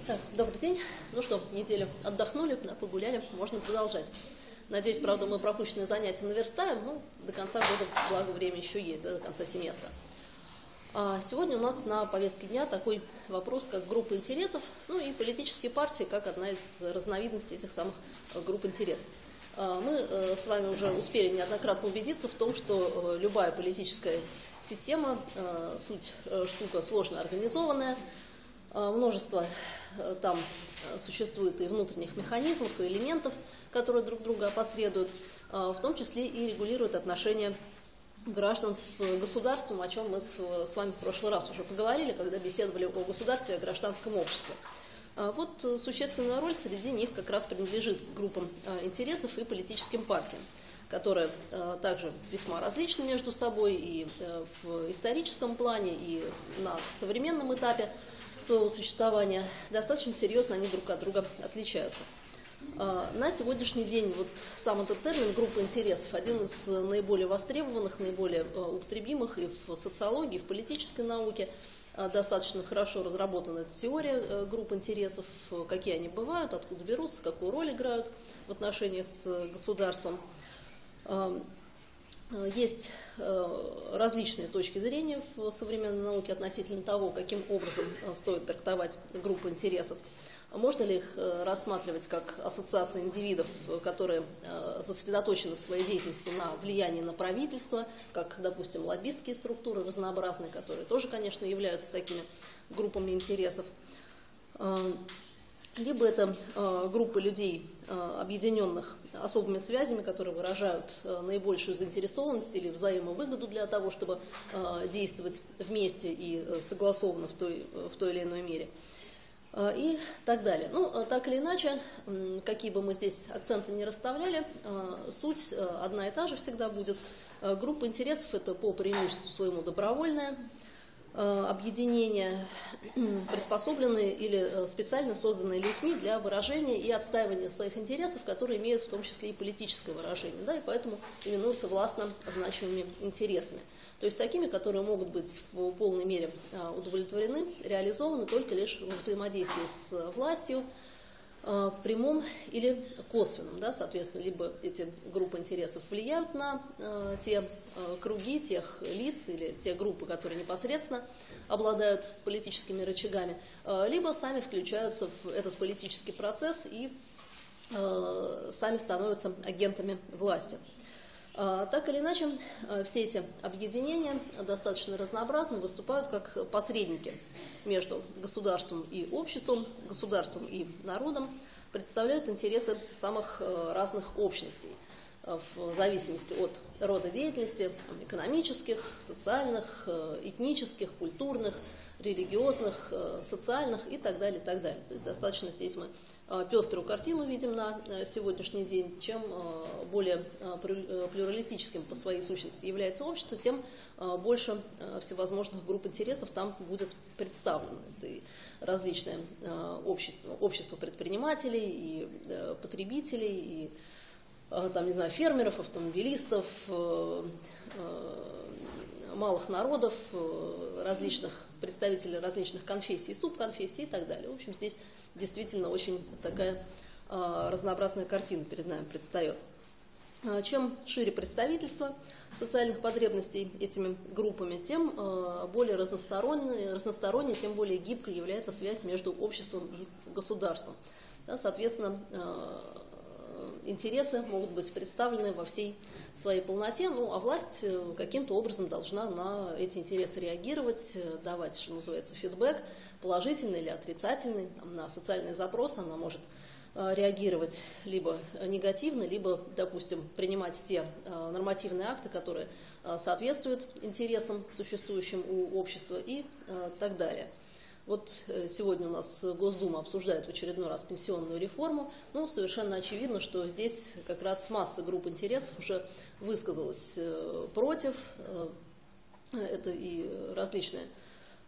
Так, добрый день. Ну что, неделю отдохнули, да, погуляли, можно продолжать. Надеюсь, правда, мы пропущенные занятия наверстаем, но до конца года, благо, время еще есть, да, до конца семестра. Сегодня у нас на повестке дня такой вопрос, как группа интересов, ну и политические партии, как одна из разновидностей этих самых групп интересов. Мы с вами уже успели неоднократно убедиться в том, что любая политическая система, суть штука сложно организованная, множество там существует и внутренних механизмов, и элементов, которые друг друга опосредуют, в том числе и регулируют отношения граждан с государством, о чем мы с вами в прошлый раз уже поговорили, когда беседовали о государстве и о гражданском обществе. Вот существенная роль среди них как раз принадлежит группам интересов и политическим партиям, которые также весьма различны между собой и в историческом плане, и на современном этапе своего существования. Достаточно серьезно они друг от друга отличаются. На сегодняшний день вот сам этот термин «группа интересов» один из наиболее востребованных, наиболее употребимых и в социологии, и в политической науке. Достаточно хорошо разработана эта теория групп интересов, какие они бывают, откуда берутся, какую роль играют в отношениях с государством. Есть различные точки зрения в современной науке относительно того, каким образом стоит трактовать группы интересов. Можно ли их рассматривать как ассоциации индивидов, которые сосредоточены в своей деятельности на влиянии на правительство, как, допустим, лоббистские структуры разнообразные, которые тоже, конечно, являются такими группами интересов. Либо это группы людей, объединенных особыми связями, которые выражают наибольшую заинтересованность или взаимовыгоду для того, чтобы действовать вместе и согласованно в той или иной мере. И так далее. Ну, так или иначе, какие бы мы здесь акценты ни расставляли, суть одна и та же всегда будет. Группа интересов – это по преимуществу своему добровольное объединения, приспособленные или специально созданные людьми для выражения и отстаивания своих интересов, которые имеют в том числе и политическое выражение, да, и поэтому именуются властно значимыми интересами. То есть такими, которые могут быть в полной мере удовлетворены, реализованы только лишь в взаимодействии с властью, прямом или косвенном, да, соответственно, либо эти группы интересов влияют на те круги, тех лиц или те группы, которые непосредственно обладают политическими рычагами, либо сами включаются в этот политический процесс и сами становятся агентами власти. Так или иначе, все эти объединения достаточно разнообразны, выступают как посредники между государством и обществом, государством и народом, представляют интересы самых разных общностей в зависимости от рода деятельности, экономических, социальных, этнических, культурных, религиозных, социальных и так далее, и так далее. То есть достаточно здесь мы пеструю картину видим на сегодняшний день. Чем более плюралистическим по своей сущности является общество, тем больше всевозможных групп интересов там будет представлено. Это и различные общества предпринимателей, и потребителей, и там, не знаю, фермеров, автомобилистов, малых народов, различных представителей различных конфессий, субконфессий и так далее. В общем, здесь действительно очень такая разнообразная картина перед нами предстает. Чем шире представительство социальных потребностей этими группами, тем более разносторонней, тем более гибкой является связь между обществом и государством. Да, соответственно, интересы могут быть представлены во всей своей полноте, ну, а власть каким-то образом должна на эти интересы реагировать, давать, что называется, фидбэк, положительный или отрицательный. На социальный запрос она может реагировать либо негативно, либо, допустим, принимать те нормативные акты, которые соответствуют интересам, существующим у общества и так далее. Вот сегодня у нас Госдума обсуждает в очередной раз пенсионную реформу. Ну, совершенно очевидно, что здесь как раз масса групп интересов уже высказалась против. Это и различные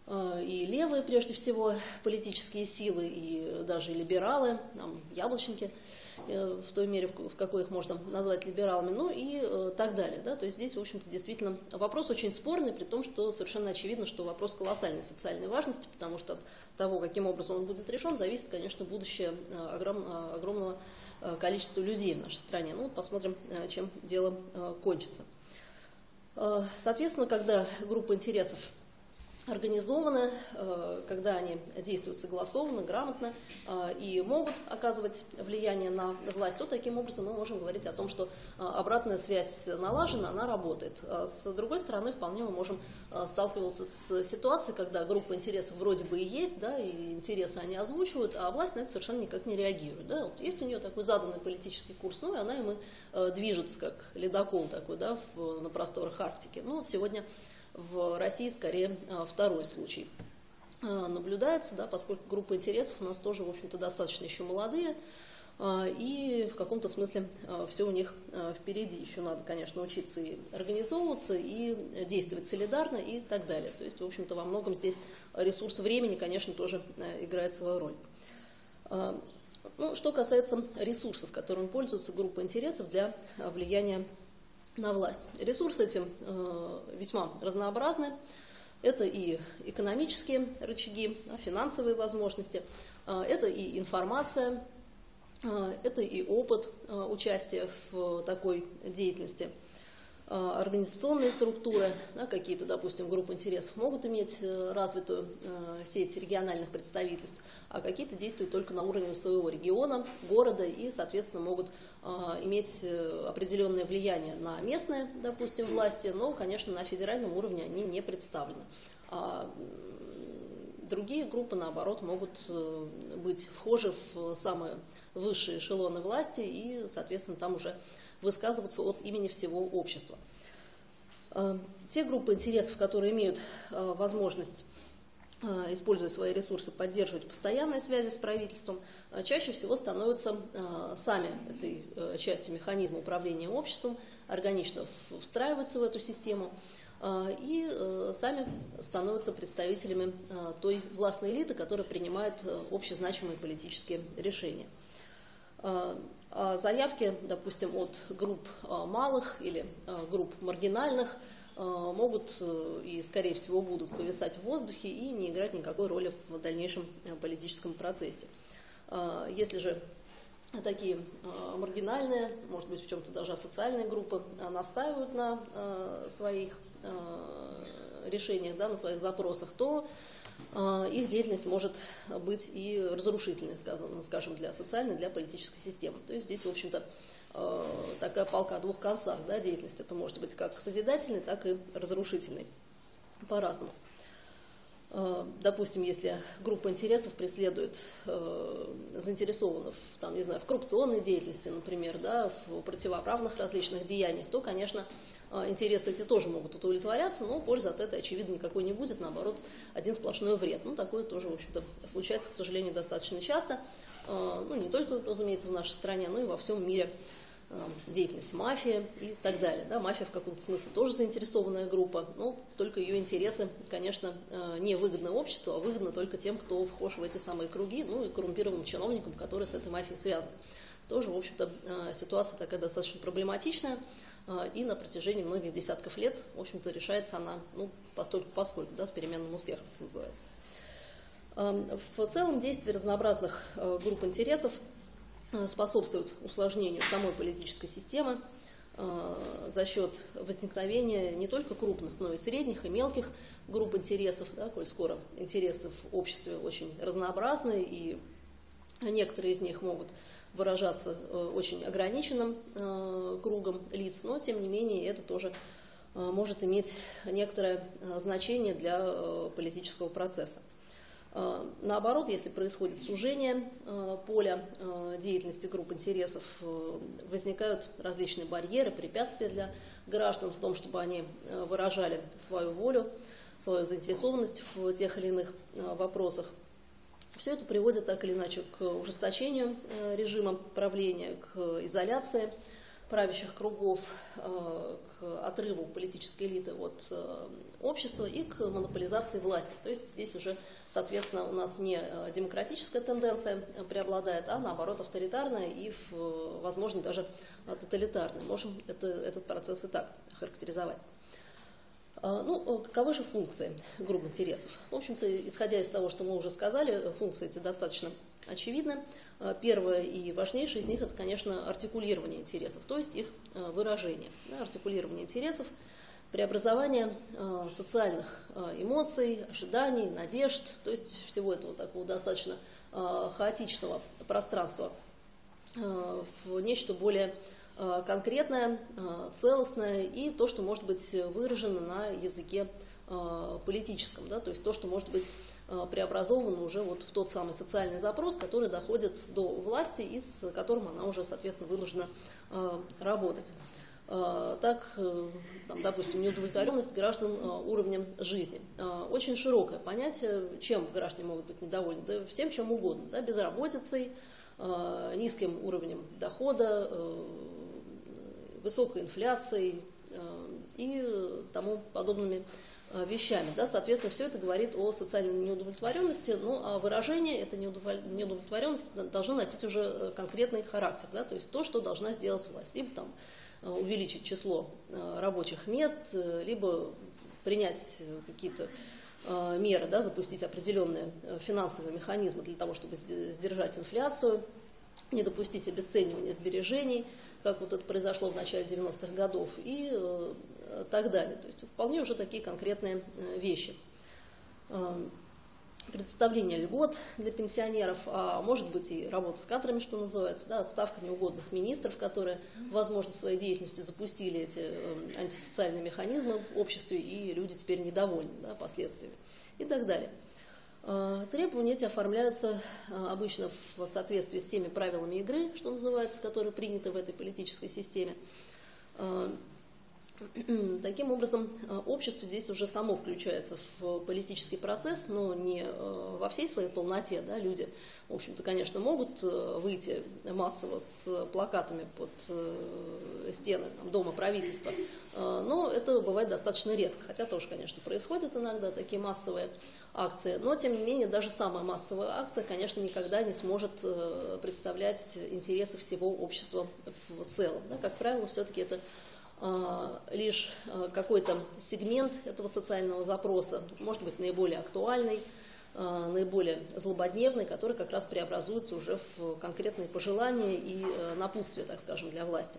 и левые, прежде всего, политические силы, и даже либералы, яблочники, в той мере, в какой их можно назвать либералами, ну и так далее. Да? То есть здесь, в общем-то, действительно вопрос очень спорный, при том, что совершенно очевидно, что вопрос колоссальной социальной важности, потому что от того, каким образом он будет решен, зависит, конечно, будущее огромного количества людей в нашей стране. Ну, посмотрим, чем дело кончится. Соответственно, когда группа интересов организованы, когда они действуют согласованно, грамотно и могут оказывать влияние на власть, то таким образом мы можем говорить о том, что обратная связь налажена, она работает. С другой стороны, вполне мы можем сталкиваться с ситуацией, когда группа интересов вроде бы и есть, да, и интересы они озвучивают, а власть на это совершенно никак не реагирует. Да. Вот есть у нее такой заданный политический курс, ну и она им движется, как ледокол такой, да, на просторах Арктики. Ну вот сегодня в России скорее второй случай наблюдается, да, поскольку группы интересов у нас тоже, в общем-то, достаточно еще молодые, и в каком-то смысле все у них впереди. Еще надо, конечно, учиться и организовываться, и действовать солидарно, и так далее. То есть, в общем-то, во многом здесь ресурс времени, конечно, тоже играет свою роль. Ну, что касается ресурсов, которыми пользуются группы интересов для влияния на власть. Ресурсы эти весьма разнообразны. Это и экономические рычаги, финансовые возможности, это и информация, это и опыт участия в такой деятельности. Организационные структуры, да, какие-то, допустим, группы интересов могут иметь развитую сеть региональных представительств, а какие-то действуют только на уровне своего региона, города и, соответственно, могут иметь определенное влияние на местные, допустим, власти, но, конечно, на федеральном уровне они не представлены. А другие группы, наоборот, могут быть вхожи в самые высшие эшелоны власти и, соответственно, там уже высказываться от имени всего общества. Те группы интересов, которые имеют возможность, используя свои ресурсы, поддерживать постоянные связи с правительством, чаще всего становятся сами этой частью механизма управления обществом, органично встраиваются в эту систему и сами становятся представителями той властной элиты, которая принимает общезначимые политические решения. Заявки, допустим, от групп малых или групп маргинальных могут и, скорее всего, будут повисать в воздухе и не играть никакой роли в дальнейшем политическом процессе. Если же такие маргинальные, может быть, в чем-то даже асоциальные группы настаивают на своих решениях, да, на своих запросах, то их деятельность может быть и разрушительной, скажем, для социальной, для политической системы. То есть здесь, в общем-то, такая палка о двух концах, да, деятельность. Это может быть как созидательной, так и разрушительной, по-разному. Допустим, если группа интересов преследует, заинтересована в коррупционной деятельности, например, да, в противоправных различных деяниях, то, конечно, интересы эти тоже могут удовлетворяться, но пользы от этого, очевидно, никакой не будет, наоборот, один сплошной вред. Ну, такое тоже, в общем-то, случается, к сожалению, достаточно часто, ну, не только, разумеется, в нашей стране, но и во всем мире. Деятельность мафии и так далее. Да, мафия в каком-то смысле тоже заинтересованная группа, но только ее интересы, конечно, не выгодны обществу, а выгодны только тем, кто вхож в эти самые круги, ну и коррумпированным чиновникам, которые с этой мафией связаны. Тоже, в общем-то, ситуация такая достаточно проблематичная, и на протяжении многих десятков лет, в общем-то, решается она, ну, постольку-поскольку, да, с переменным успехом, это называется. В целом действие разнообразных групп интересов способствует усложнению самой политической системы за счет возникновения не только крупных, но и средних и мелких групп интересов, да, коль скоро интересы в обществе очень разнообразны, и некоторые из них могут выражаться очень ограниченным кругом лиц, но тем не менее это тоже может иметь некоторое значение для политического процесса. Наоборот, если происходит сужение поля деятельности групп интересов, возникают различные барьеры, препятствия для граждан в том, чтобы они выражали свою волю, свою заинтересованность в тех или иных вопросах. Все это приводит так или иначе к ужесточению режима правления, к изоляции правящих кругов к отрыву политической элиты от общества и к монополизации власти. То есть здесь уже, соответственно, у нас не демократическая тенденция преобладает, а наоборот авторитарная и, возможно, даже тоталитарная. Можем этот процесс и так характеризовать. Каковы же функции групп интересов? В общем-то, исходя из того, что мы уже сказали, функции эти достаточно очевидны. Первое и важнейшее из них – это, конечно, артикулирование интересов, то есть их выражение. Артикулирование интересов, преобразование социальных эмоций, ожиданий, надежд, то есть всего этого такого достаточно хаотичного пространства в нечто более конкретное, целостное и то, что может быть выражено на языке политическом, то есть то, что может быть преобразовано уже вот в тот самый социальный запрос, который доходит до власти и с которым она уже, соответственно, вынуждена работать. Так, допустим, неудовлетворенность граждан уровнем жизни. Очень широкое понятие, чем граждане могут быть недовольны, да всем чем угодно, безработицей, низким уровнем дохода, высокой инфляцией и тому подобными вещами. Соответственно, все это говорит о социальной неудовлетворенности, а выражение этой неудовлетворенности должно носить уже конкретный характер, то есть то, что должна сделать власть. Либо увеличить число рабочих мест, либо принять какие-то меры, запустить определенные финансовые механизмы для того, чтобы сдержать инфляцию, не допустить обесценивания сбережений, как вот это произошло в начале 90-х годов, и так далее. То есть вполне уже такие конкретные вещи. Предоставление льгот для пенсионеров, а может быть и работа с кадрами, что называется, отставка неугодных министров, которые, возможно, своей деятельностью запустили эти антисоциальные механизмы в обществе, и люди теперь недовольны последствиями и так далее. Требования эти оформляются обычно в соответствии с теми правилами игры, что называется, которые приняты в этой политической системе. Таким образом, общество здесь уже само включается в политический процесс, но не во всей своей полноте. Люди, в общем-то, конечно, могут выйти массово с плакатами под стены Дома правительства, но это бывает достаточно редко, хотя тоже, конечно, происходят иногда такие массовые акции, но, тем не менее, даже самая массовая акция, конечно, никогда не сможет представлять интересы всего общества в целом. Как правило, все-таки это лишь какой-то сегмент этого социального запроса, может быть, наиболее актуальный, наиболее злободневный, который как раз преобразуется уже в конкретные пожелания и напутствия, так скажем, для власти.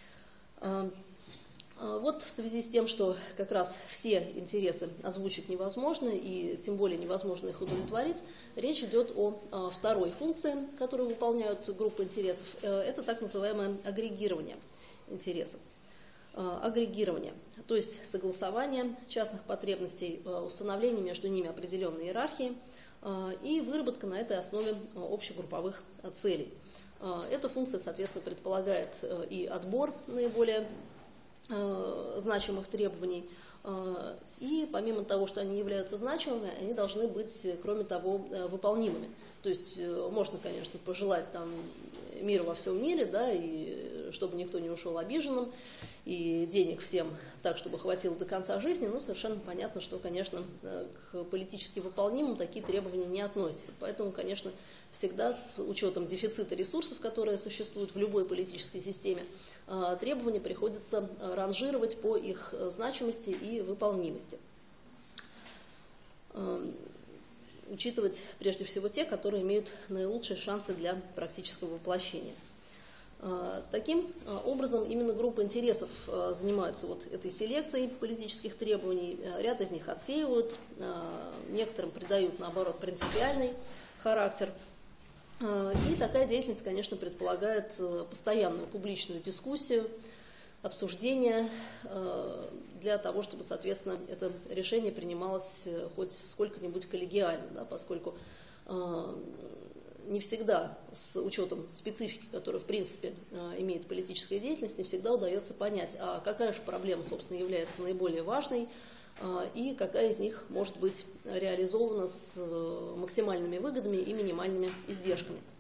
Вот в связи с тем, что как раз все интересы озвучить невозможно, и тем более невозможно их удовлетворить, речь идет о второй функции, которую выполняют группы интересов. Это так называемое агрегирование интересов. Агрегирование, то есть согласование частных потребностей, установление между ними определенной иерархии и выработка на этой основе общегрупповых целей. Эта функция, соответственно, предполагает и отбор наиболее значимых требований, и помимо того, что они являются значимыми, они должны быть, кроме того, выполнимыми. То есть можно, конечно, пожелать мира во всем мире, и чтобы никто не ушел обиженным, и денег всем так, чтобы хватило до конца жизни, но совершенно понятно, что, конечно, к политически выполнимым такие требования не относятся. Поэтому, конечно, всегда с учетом дефицита ресурсов, которые существуют в любой политической системе, требования приходится ранжировать по их значимости и выполнимости. Учитывать прежде всего те, которые имеют наилучшие шансы для практического воплощения. Таким образом, именно группы интересов занимаются этой селекцией политических требований, ряд из них отсеивают, некоторым придают, наоборот, принципиальный характер. И такая деятельность, конечно, предполагает постоянную публичную дискуссию, обсуждение для того, чтобы, соответственно, это решение принималось хоть сколько-нибудь коллегиально, поскольку не всегда, с учетом специфики, которую, в принципе, имеет политическая деятельность, не всегда удается понять, а какая же проблема, собственно, является наиболее важной, и какая из них может быть реализована с максимальными выгодами и минимальными издержками.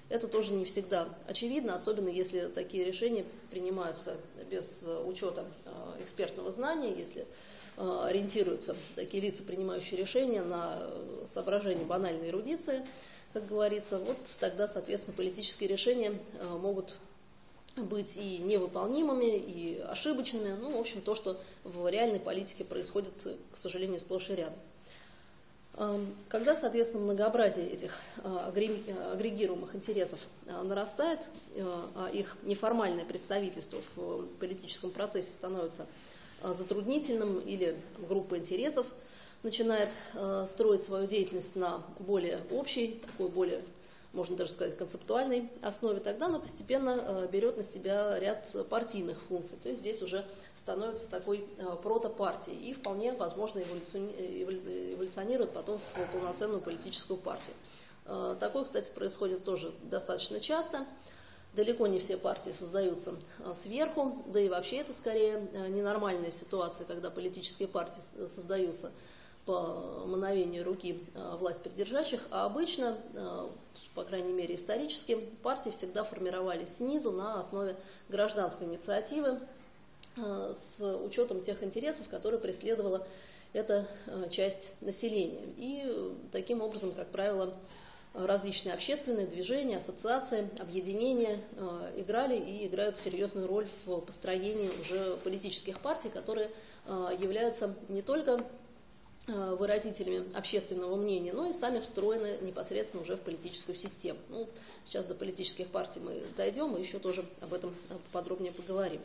это тоже не всегда очевидно, особенно если такие решения принимаются без учета экспертного знания, если ориентируются такие лица, принимающие решения, на соображения банальной эрудиции, как говорится, вот тогда, соответственно, политические решения могут быть и невыполнимыми, и ошибочными, в общем, то, что в реальной политике происходит, к сожалению, сплошь и рядом. Когда, соответственно, многообразие этих агрегируемых интересов нарастает, а их неформальное представительство в политическом процессе становится затруднительным, или группа интересов начинает строить свою деятельность на более общей, такой более, можно даже сказать, концептуальной основе, тогда она постепенно берет на себя ряд партийных функций. То есть здесь уже становится такой протопартией и вполне возможно эволюционирует потом в полноценную политическую партию. Такое, кстати, происходит тоже достаточно часто. Далеко не все партии создаются сверху, да и вообще это скорее ненормальная ситуация, когда политические партии создаются по мановению руки власть придержащих, а обычно, по крайней мере исторически, партии всегда формировались снизу на основе гражданской инициативы с учетом тех интересов, которые преследовала эта часть населения. И таким образом, как правило, различные общественные движения, ассоциации, объединения играли и играют серьезную роль в построении уже политических партий, которые являются не только выразителями общественного мнения, но и сами встроены непосредственно уже в политическую систему. Сейчас до политических партий мы дойдем, и еще тоже об этом подробнее поговорим.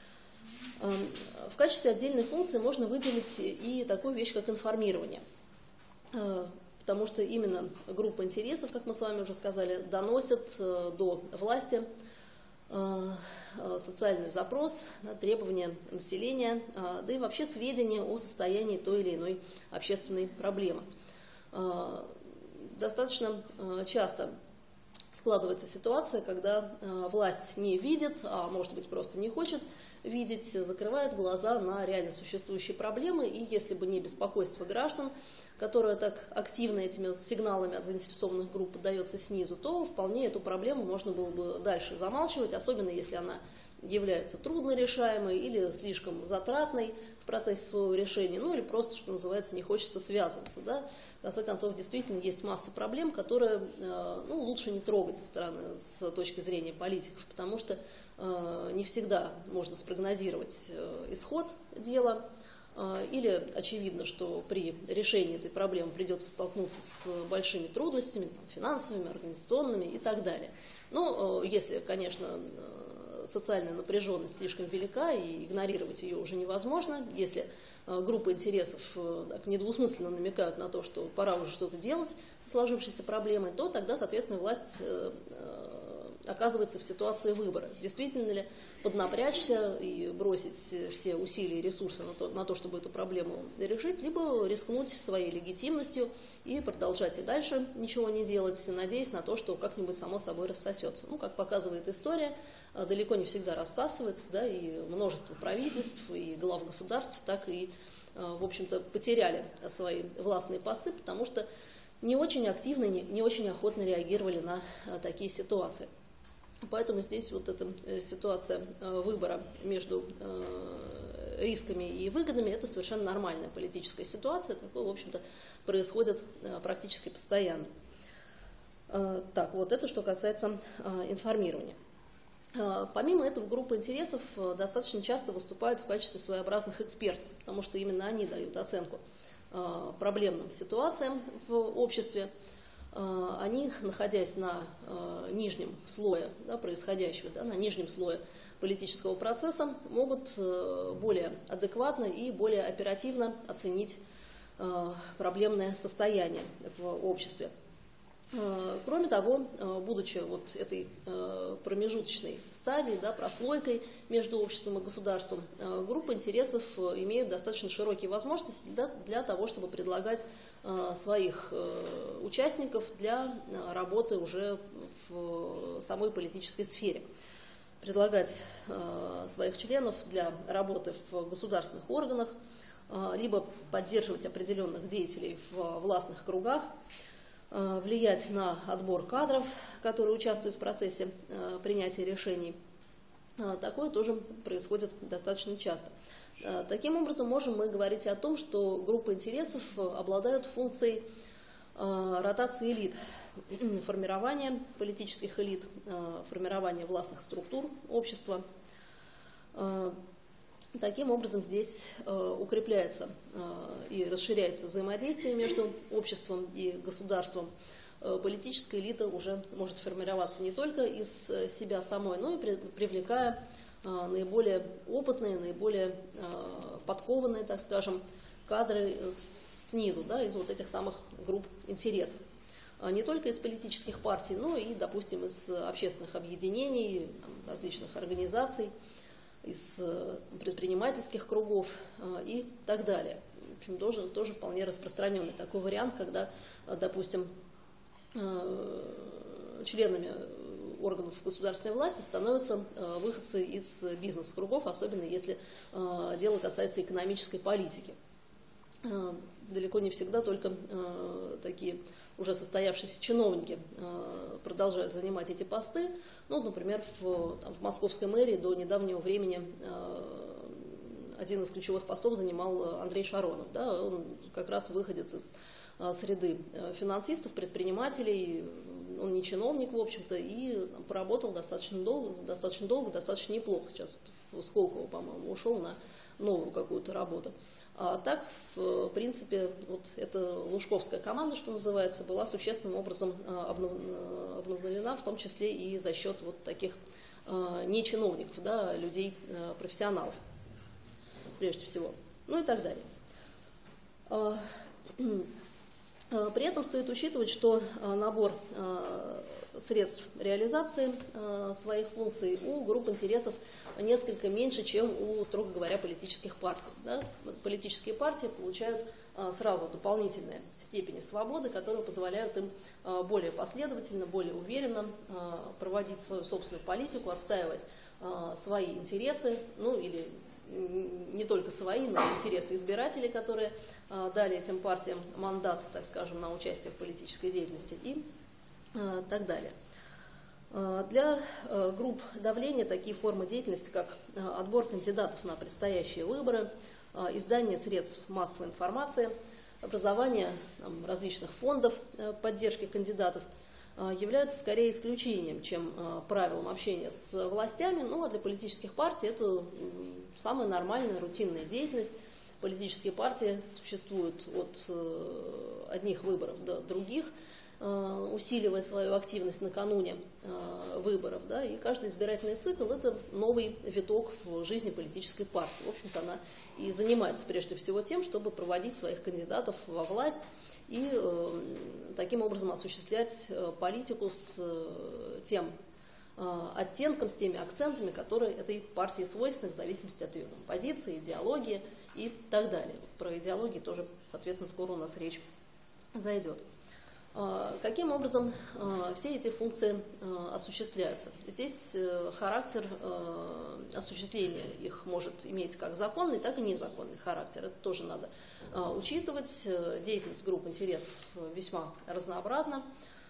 В качестве отдельной функции можно выделить и такую вещь, как информирование. Потому что именно группа интересов, как мы с вами уже сказали, доносят до власти социальный запрос, требования населения, да и вообще сведения о состоянии той или иной общественной проблемы. Достаточно часто складывается ситуация, когда власть не видит, а может быть просто не хочет видеть, закрывает глаза на реально существующие проблемы, и если бы не беспокойство граждан, которое так активно этими сигналами от заинтересованных групп подается снизу, то вполне эту проблему можно было бы дальше замалчивать, особенно если она является труднорешаемой или слишком затратной в процессе своего решения, или просто, что называется, не хочется связываться. Да? В конце концов, действительно есть масса проблем, которые лучше не трогать с точки зрения политиков, потому что не всегда можно спрогнозировать исход дела, или очевидно, что при решении этой проблемы придется столкнуться с большими трудностями, финансовыми, организационными и так далее. Но если, конечно, социальная напряженность слишком велика и игнорировать ее уже невозможно, если группы интересов так недвусмысленно намекают на то, что пора уже что-то делать со сложившейся проблемой, то тогда, соответственно, власть оказывается в ситуации выбора. Действительно ли поднапрячься и бросить все усилия и ресурсы на то, чтобы эту проблему решить, либо рискнуть своей легитимностью и продолжать и дальше ничего не делать, надеясь на то, что как-нибудь само собой рассосется. Как показывает история, далеко не всегда рассасывается, да, и множество правительств и глав государств так и, в общем-то, потеряли свои властные посты, потому что не очень активно, не очень охотно реагировали на такие ситуации. Поэтому здесь вот эта ситуация выбора между рисками и выгодами – это совершенно нормальная политическая ситуация, такое, в общем-то, происходит практически постоянно. Так, вот это что касается информирования. Помимо этого, группы интересов достаточно часто выступают в качестве своеобразных экспертов, потому что именно они дают оценку проблемным ситуациям в обществе. Они, находясь на нижнем слое происходящего, на нижнем слое политического процесса, могут более адекватно и более оперативно оценить проблемное состояние в обществе. Кроме того, будучи вот этой промежуточной стадией, прослойкой между обществом и государством, группы интересов имеют достаточно широкие возможности для того, чтобы предлагать своих участников для работы уже в самой политической сфере. Предлагать своих членов для работы в государственных органах, либо поддерживать определенных деятелей в властных кругах, влиять на отбор кадров, которые участвуют в процессе принятия решений. Такое тоже происходит достаточно часто. Таким образом, можем мы говорить о том, что группы интересов обладают функцией ротации элит, формирования политических элит, формирования властных структур общества. Таким образом, здесь укрепляется и расширяется взаимодействие между обществом и государством. Политическая элита уже может формироваться не только из себя самой, но и привлекая наиболее опытные, наиболее подкованные, так скажем, кадры снизу, да, из вот этих самых групп интересов. Не только из политических партий, но и, допустим, из общественных объединений, различных организаций, из предпринимательских кругов и так далее. В общем, тоже вполне распространенный такой вариант, когда, допустим, членами органов государственной власти становятся выходцы из бизнес-кругов, особенно если дело касается экономической политики. Далеко не всегда только такие уже состоявшиеся чиновники продолжают занимать эти посты. Ну, например, в московской мэрии до недавнего времени один из ключевых постов занимал Андрей Шаронов. Да, он как раз выходец из среды финансистов, предпринимателей. Он не чиновник, в общем-то, и поработал достаточно долго, достаточно неплохо. Сейчас в Сколково, по-моему, ушел на новую какую-то работу. А так, в принципе, вот эта лужковская команда, что называется, была существенным образом обновлена, в том числе и за счет вот таких не чиновников, да, людей, профессионалов, прежде всего, ну и так далее. При этом стоит учитывать, что набор средств реализации своих функций у групп интересов несколько меньше, чем у, строго говоря, политических партий. Да? Политические партии получают сразу дополнительные степени свободы, которые позволяют им более последовательно, более уверенно проводить свою собственную политику, отстаивать свои интересы, ну или не только свои, но и интересы избирателей, которые дали этим партиям мандат, так скажем, на участие в политической деятельности и так далее. Для групп давления такие формы деятельности, как отбор кандидатов на предстоящие выборы, издание средств массовой информации, образование различных фондов поддержки кандидатов, являются скорее исключением, чем правилом общения с властями. Ну, а для политических партий это самая нормальная, рутинная деятельность. Политические партии существуют от одних выборов до других, усиливая свою активность накануне выборов. Да, и каждый избирательный цикл – это новый виток в жизни политической партии. В общем-то, она и занимается прежде всего тем, чтобы проводить своих кандидатов во власть и таким образом осуществлять политику с тем оттенком, с теми акцентами, которые этой партии свойственны в зависимости от ее позиции, идеологии и так далее. Про идеологии тоже, соответственно, скоро у нас речь зайдет. Каким образом все эти функции осуществляются? Здесь характер осуществления их может иметь как законный, так и незаконный характер. Это тоже надо учитывать. Деятельность групп интересов весьма разнообразна.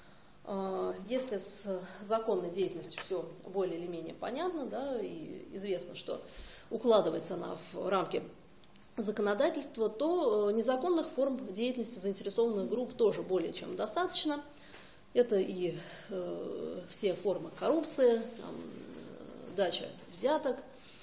Если с законной деятельностью все более или менее понятно, да, и известно, что укладывается она в рамки законодательства, то незаконных форм деятельности заинтересованных групп тоже более чем достаточно. Это и все формы коррупции, дача взяток,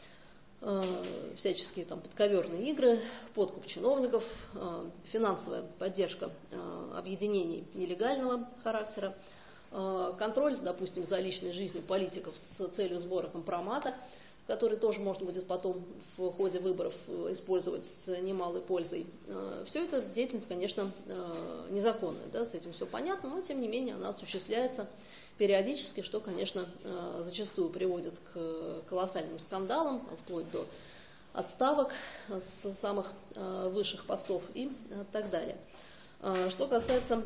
всяческие подковерные игры, подкуп чиновников, финансовая поддержка объединений нелегального характера, контроль, допустим, за личной жизнью политиков с целью сбора компромата, который тоже можно будет потом в ходе выборов использовать с немалой пользой. Все это деятельность, конечно, незаконная, да, с этим все понятно, но тем не менее она осуществляется периодически, что, конечно, зачастую приводит к колоссальным скандалам, вплоть до отставок с самых высших постов и так далее. Что касается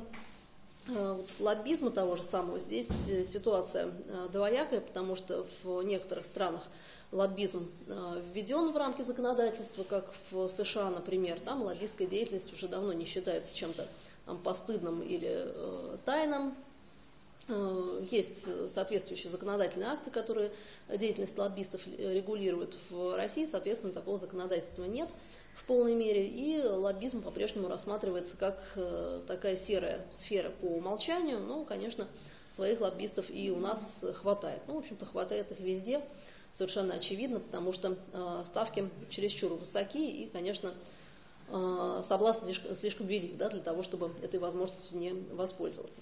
лоббизма того же самого, здесь ситуация двоякая, потому что в некоторых странах лоббизм введен в рамки законодательства, как в США, например. Там лоббистская деятельность уже давно не считается чем-то постыдным или тайным. Есть соответствующие законодательные акты, которые деятельность лоббистов регулируют. В России, соответственно, такого законодательства нет в полной мере, и лоббизм по-прежнему рассматривается как такая серая сфера по умолчанию. Но, конечно, своих лоббистов и у нас хватает. В общем-то, хватает их везде, совершенно очевидно, потому что ставки чересчур высоки, и, конечно, соблазн слишком велик, для того, чтобы этой возможностью не воспользоваться.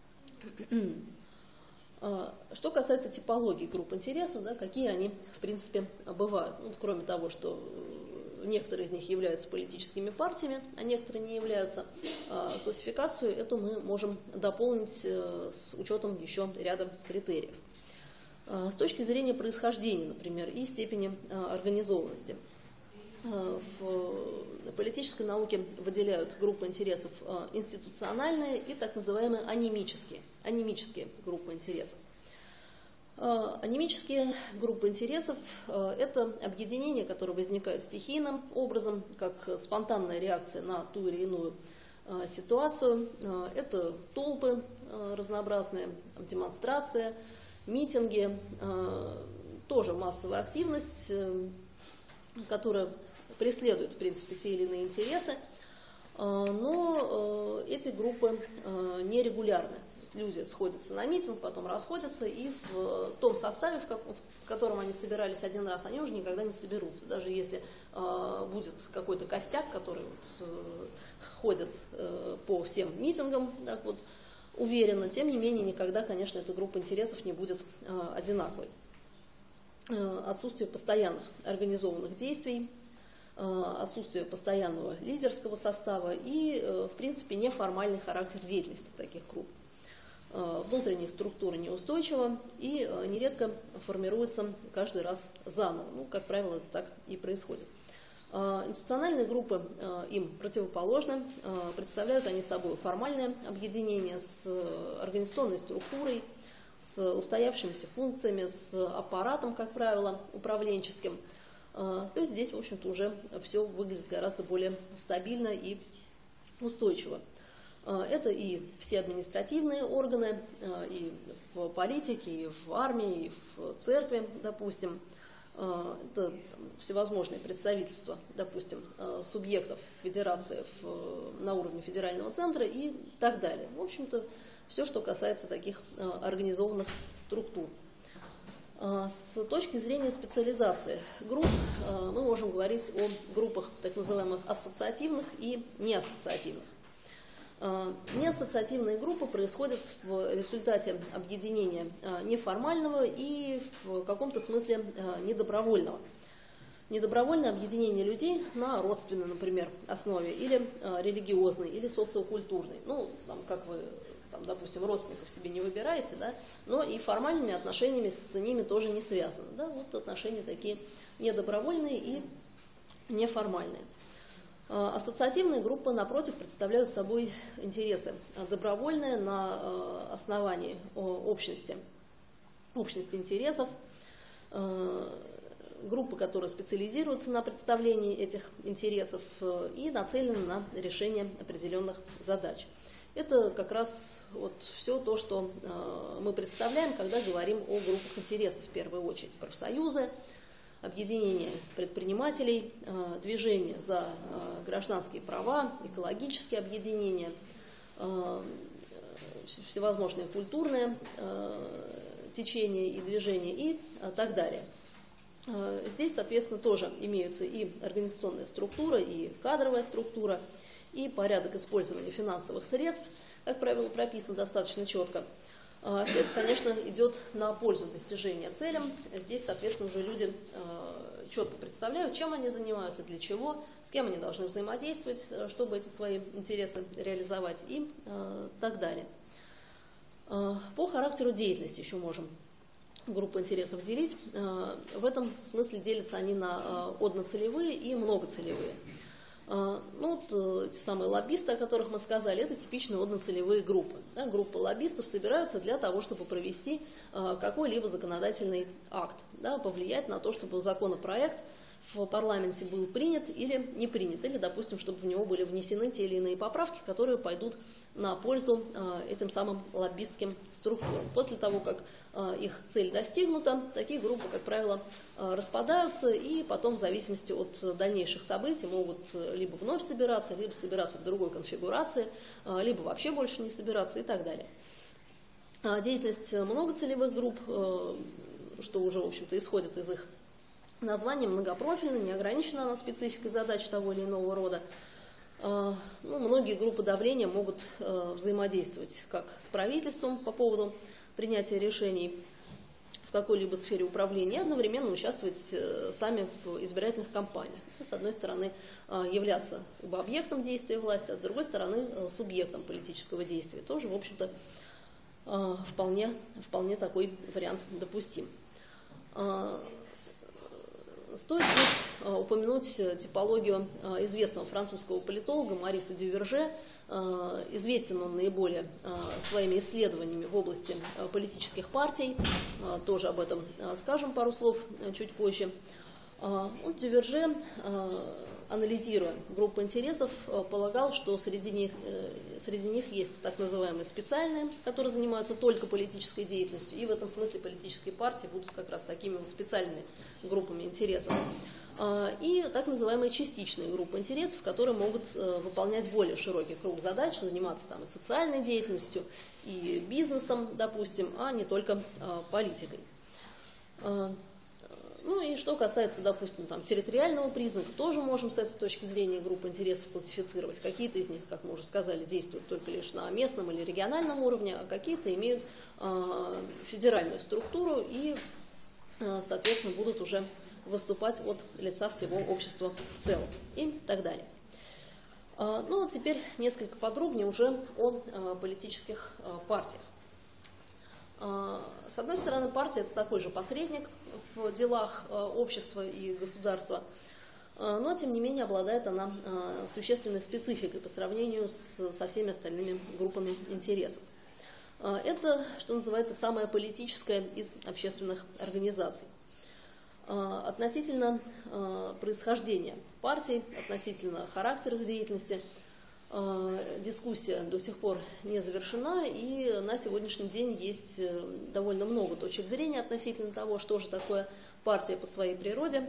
Что касается типологии групп интересов, какие они, в принципе, бывают. Кроме того, что некоторые из них являются политическими партиями, а некоторые не являются, классификацию эту мы можем дополнить с учетом еще ряда критериев. С точки зрения происхождения, например, и степени организованности. В политической науке выделяют группы интересов институциональные и так называемые анемические группы интересов. Анемические группы интересов – это объединения, которые возникают стихийным образом, как спонтанная реакция на ту или иную ситуацию. Это толпы разнообразные, демонстрации, митинги, тоже массовая активность, которая преследуют, в принципе, те или иные интересы, но эти группы нерегулярны. Люди сходятся на митинг, потом расходятся, и в том составе, в котором они собирались один раз, они уже никогда не соберутся. Даже если будет какой-то костяк, который ходит по всем митингам уверенно, тем не менее никогда, конечно, эта группа интересов не будет одинаковой. Отсутствие постоянных организованных действий, отсутствие постоянного лидерского состава и, в принципе, неформальный характер деятельности таких групп. Внутренняя структура неустойчива и нередко формируется каждый раз заново. Как правило, это так и происходит. Институциональные группы им противоположны. Представляют они собой формальное объединение с организационной структурой, с устоявшимися функциями, с аппаратом, как правило, управленческим. То есть здесь, в общем-то, уже все выглядит гораздо более стабильно и устойчиво. Это и все административные органы, и в политике, и в армии, и в церкви, допустим. Это всевозможные представительства, допустим, субъектов федерации на уровне федерального центра и так далее. В общем-то, все, что касается таких организованных структур. С точки зрения специализации групп мы можем говорить о группах так называемых ассоциативных и неассоциативных. Неассоциативные группы происходят в результате объединения неформального и в каком-то смысле недобровольного. Недобровольное объединение людей на родственной, например, основе, или религиозной, или социокультурной. Как вы, допустим, родственников себе не выбираете, но и формальными отношениями с ними тоже не связаны. Отношения такие недобровольные и неформальные. Ассоциативные группы, напротив, представляют собой интересы добровольные на основании общности интересов, группы, которые специализируются на представлении этих интересов и нацелены на решение определенных задач. Это как раз все то, что мы представляем, когда говорим о группах интересов, в первую очередь профсоюзы, объединение предпринимателей, движение за гражданские права, экологические объединения, всевозможные культурные течения и движения и так далее. Здесь, соответственно, тоже имеются и организационная структура, и кадровая структура, и порядок использования финансовых средств, как правило, прописан достаточно четко. Все это, конечно, идет на пользу достижения целям. Здесь, соответственно, уже люди четко представляют, чем они занимаются, для чего, с кем они должны взаимодействовать, чтобы эти свои интересы реализовать и так далее. По характеру деятельности еще можем группы интересов делить. В этом смысле делятся они на одноцелевые и многоцелевые. Те самые лоббисты, о которых мы сказали, это типичные одноцелевые группы. Группы лоббистов собираются для того, чтобы провести какой-либо законодательный акт, повлиять на то, чтобы законопроект в парламенте был принят или не принят, или, допустим, чтобы в него были внесены те или иные поправки, которые пойдут на пользу этим самым лоббистским структурам. После того, как их цель достигнута, такие группы, как правило, распадаются и потом, в зависимости от дальнейших событий, могут либо вновь собираться, либо собираться в другой конфигурации, либо вообще больше не собираться и так далее. Деятельность многоцелевых групп, что уже, в общем-то, исходит из их названия, многопрофильна, не ограничена она спецификой задач того или иного рода. Многие группы давления могут взаимодействовать как с правительством по поводу принятия решений в какой-либо сфере управления, и одновременно участвовать сами в избирательных кампаниях. С одной стороны, являться объектом действия власти, а с другой стороны, субъектом политического действия. Тоже, в общем-то, вполне такой вариант допустим. Стоит здесь упомянуть типологию известного французского политолога Мариса Дюверже. Известен он наиболее своими исследованиями в области политических партий. Тоже об этом скажем пару слов чуть позже. Дюверже, анализируя группы интересов, полагал, что среди них есть так называемые специальные, которые занимаются только политической деятельностью, и в этом смысле политические партии будут как раз такими вот специальными группами интересов. И так называемые частичные группы интересов, которые могут выполнять более широкий круг задач, заниматься там и социальной деятельностью, и бизнесом, допустим, а не только политикой. И что касается, допустим, территориального признака, тоже можем с этой точки зрения группы интересов классифицировать. Какие-то из них, как мы уже сказали, действуют только лишь на местном или региональном уровне, а какие-то имеют федеральную структуру и, соответственно, будут уже выступать от лица всего общества в целом и так далее. Теперь несколько подробнее уже о политических партиях. С одной стороны, партия – это такой же посредник в делах общества и государства, но, тем не менее, обладает она существенной спецификой по сравнению со всеми остальными группами интересов. Это, что называется, самая политическая из общественных организаций. Относительно происхождения партий, относительно характера их деятельности, дискуссия до сих пор не завершена, и на сегодняшний день есть довольно много точек зрения относительно того, что же такое партия по своей природе.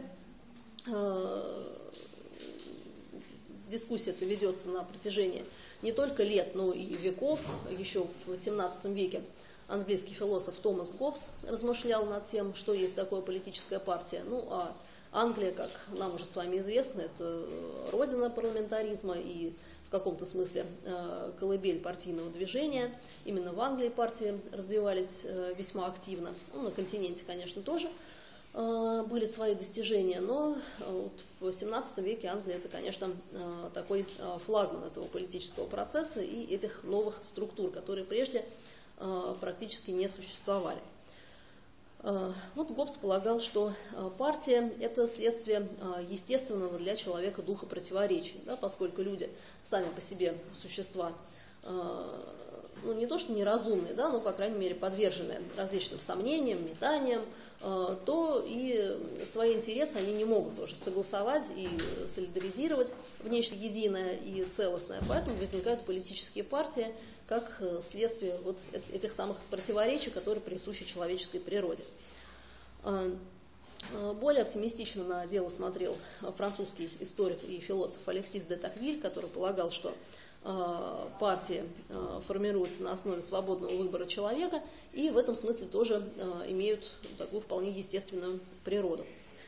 Дискуссия-то ведется на протяжении не только лет, но и веков. Еще в XVII веке английский философ Томас Гоббс размышлял над тем, что есть такое политическая партия. А Англия, как нам уже с вами известно, это родина парламентаризма и в каком-то смысле колыбель партийного движения. Именно в Англии партии развивались весьма активно. На континенте, конечно, тоже были свои достижения, но в XVII веке Англия – это, конечно, такой флагман этого политического процесса и этих новых структур, которые прежде практически не существовали. Гоббс полагал, что партия – это следствие естественного для человека духа противоречий, поскольку люди сами по себе существа, не то что неразумные, но, по крайней мере, подвержены различным сомнениям, метаниям, то и свои интересы они не могут тоже согласовать и солидаризировать в нечто единое и целостное. Поэтому возникают политические партии как следствие этих самых противоречий, которые присущи человеческой природе. Более оптимистично на дело смотрел французский историк и философ Алексис де Токвиль, который полагал, что партии формируются на основе свободного выбора человека и в этом смысле тоже имеют такую вполне естественную природу.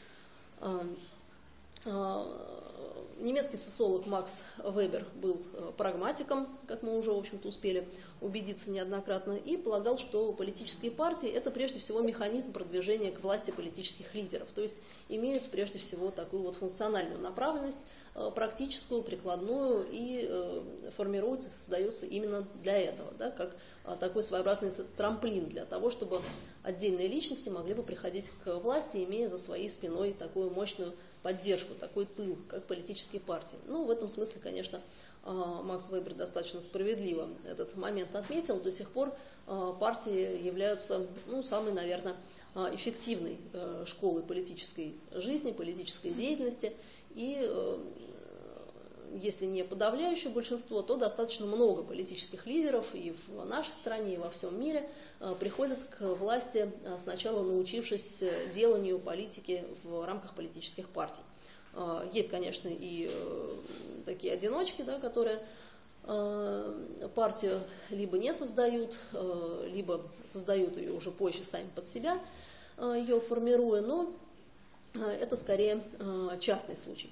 Немецкий социолог Макс Вебер был прагматиком, как мы уже, в общем-то, успели убедиться неоднократно, и полагал, что политические партии – это прежде всего механизм продвижения к власти политических лидеров, то есть имеют прежде всего такую функциональную направленность, практическую, прикладную, и формируются, создаются именно для этого, как такой своеобразный трамплин для того, чтобы отдельные личности могли бы приходить к власти, имея за своей спиной такую мощную поддержку, такой тыл, как политические партии. Ну, в этом смысле, конечно, Макс Вебер достаточно справедливо этот момент отметил. До сих пор партии являются, самой, наверное, эффективной школой политической жизни, политической деятельности. И если не подавляющее большинство, то достаточно много политических лидеров и в нашей стране, и во всем мире приходят к власти, сначала научившись деланию политики в рамках политических партий. Есть, конечно, и такие одиночки, да, которые партию либо не создают, либо создают ее уже позже сами под себя, ее формируя, но это скорее частный случай.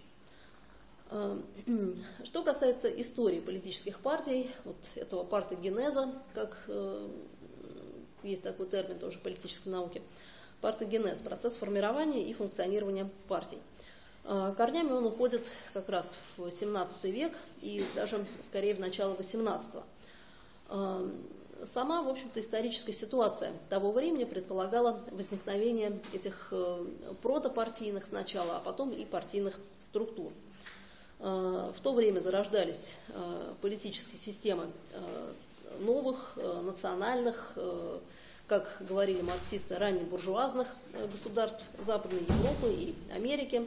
Что касается истории политических партий, вот этого партогенеза, как есть такой термин тоже в политической науке, партогенез, процесс формирования и функционирования партий. Корнями он уходит как раз в XVII век и даже скорее в начало XVIII. Сама, в общем-то, историческая ситуация того времени предполагала возникновение этих протопартийных сначала, а потом и партийных структур. В то время зарождались политические системы новых, национальных, как говорили марксисты, раннебуржуазных государств Западной Европы и Америки.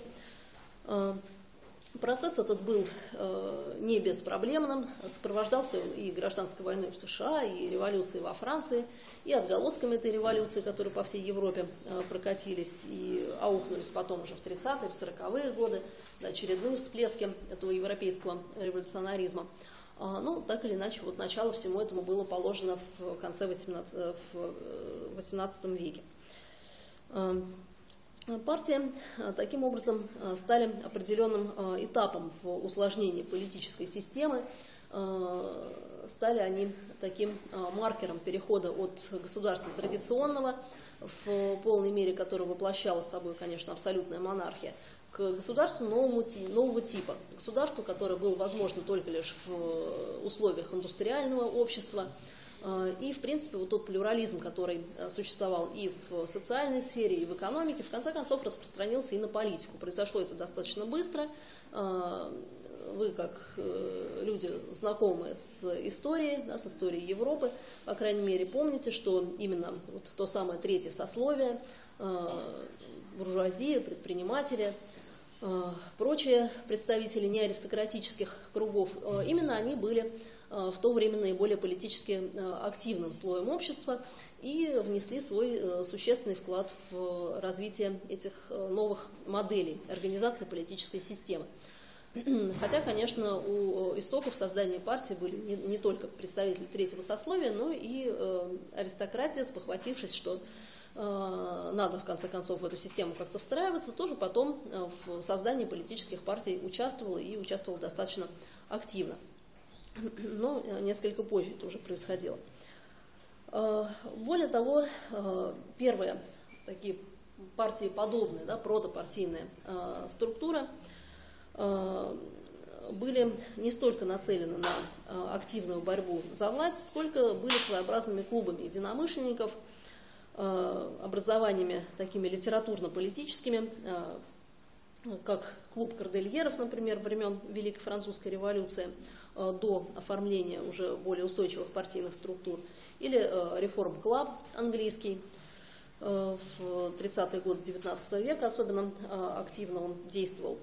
Процесс этот был не беспроблемным, сопровождался и гражданской войной в США, и революцией во Франции, и отголосками этой революции, которые по всей Европе прокатились и аукнулись потом уже в 30-е, в 40-е годы, очередные всплески этого европейского революционаризма. Так или иначе, вот начало всему этому было положено в конце XVIII веке. Партии таким образом стали определенным этапом в усложнении политической системы, стали они таким маркером перехода от государства традиционного, в полной мере которое воплощало собой, конечно, абсолютная монархия, к государству нового типа, государству, которое было возможно только лишь в условиях индустриального общества. И, в принципе, вот тот плюрализм, который существовал и в социальной сфере, и в экономике, в конце концов распространился и на политику. Произошло это достаточно быстро. Вы, как люди, знакомые с историей, да, с историей Европы, по крайней мере, помните, что именно вот то самое третье сословие, буржуазия, предприниматели, прочие представители неаристократических кругов, именно они были в то время наиболее политически активным слоем общества и внесли свой существенный вклад в развитие этих новых моделей организации политической системы. Хотя, конечно, у истоков создания партии были не только представители третьего сословия, но и аристократия, спохватившись, что надо, в конце концов, в эту систему как-то встраиваться, тоже потом в создании политических партий участвовала и участвовала достаточно активно. Но несколько позже это уже происходило. Более того, первые такие партии подобные, да, протопартийные структуры были не столько нацелены на активную борьбу за власть, сколько были своеобразными клубами единомышленников, образованиями такими литературно-политическими, как клуб кордельеров, например, времен Великой Французской революции, до оформления уже более устойчивых партийных структур, или реформ-клаб английский, в 30-е годы XIX века особенно активно он действовал.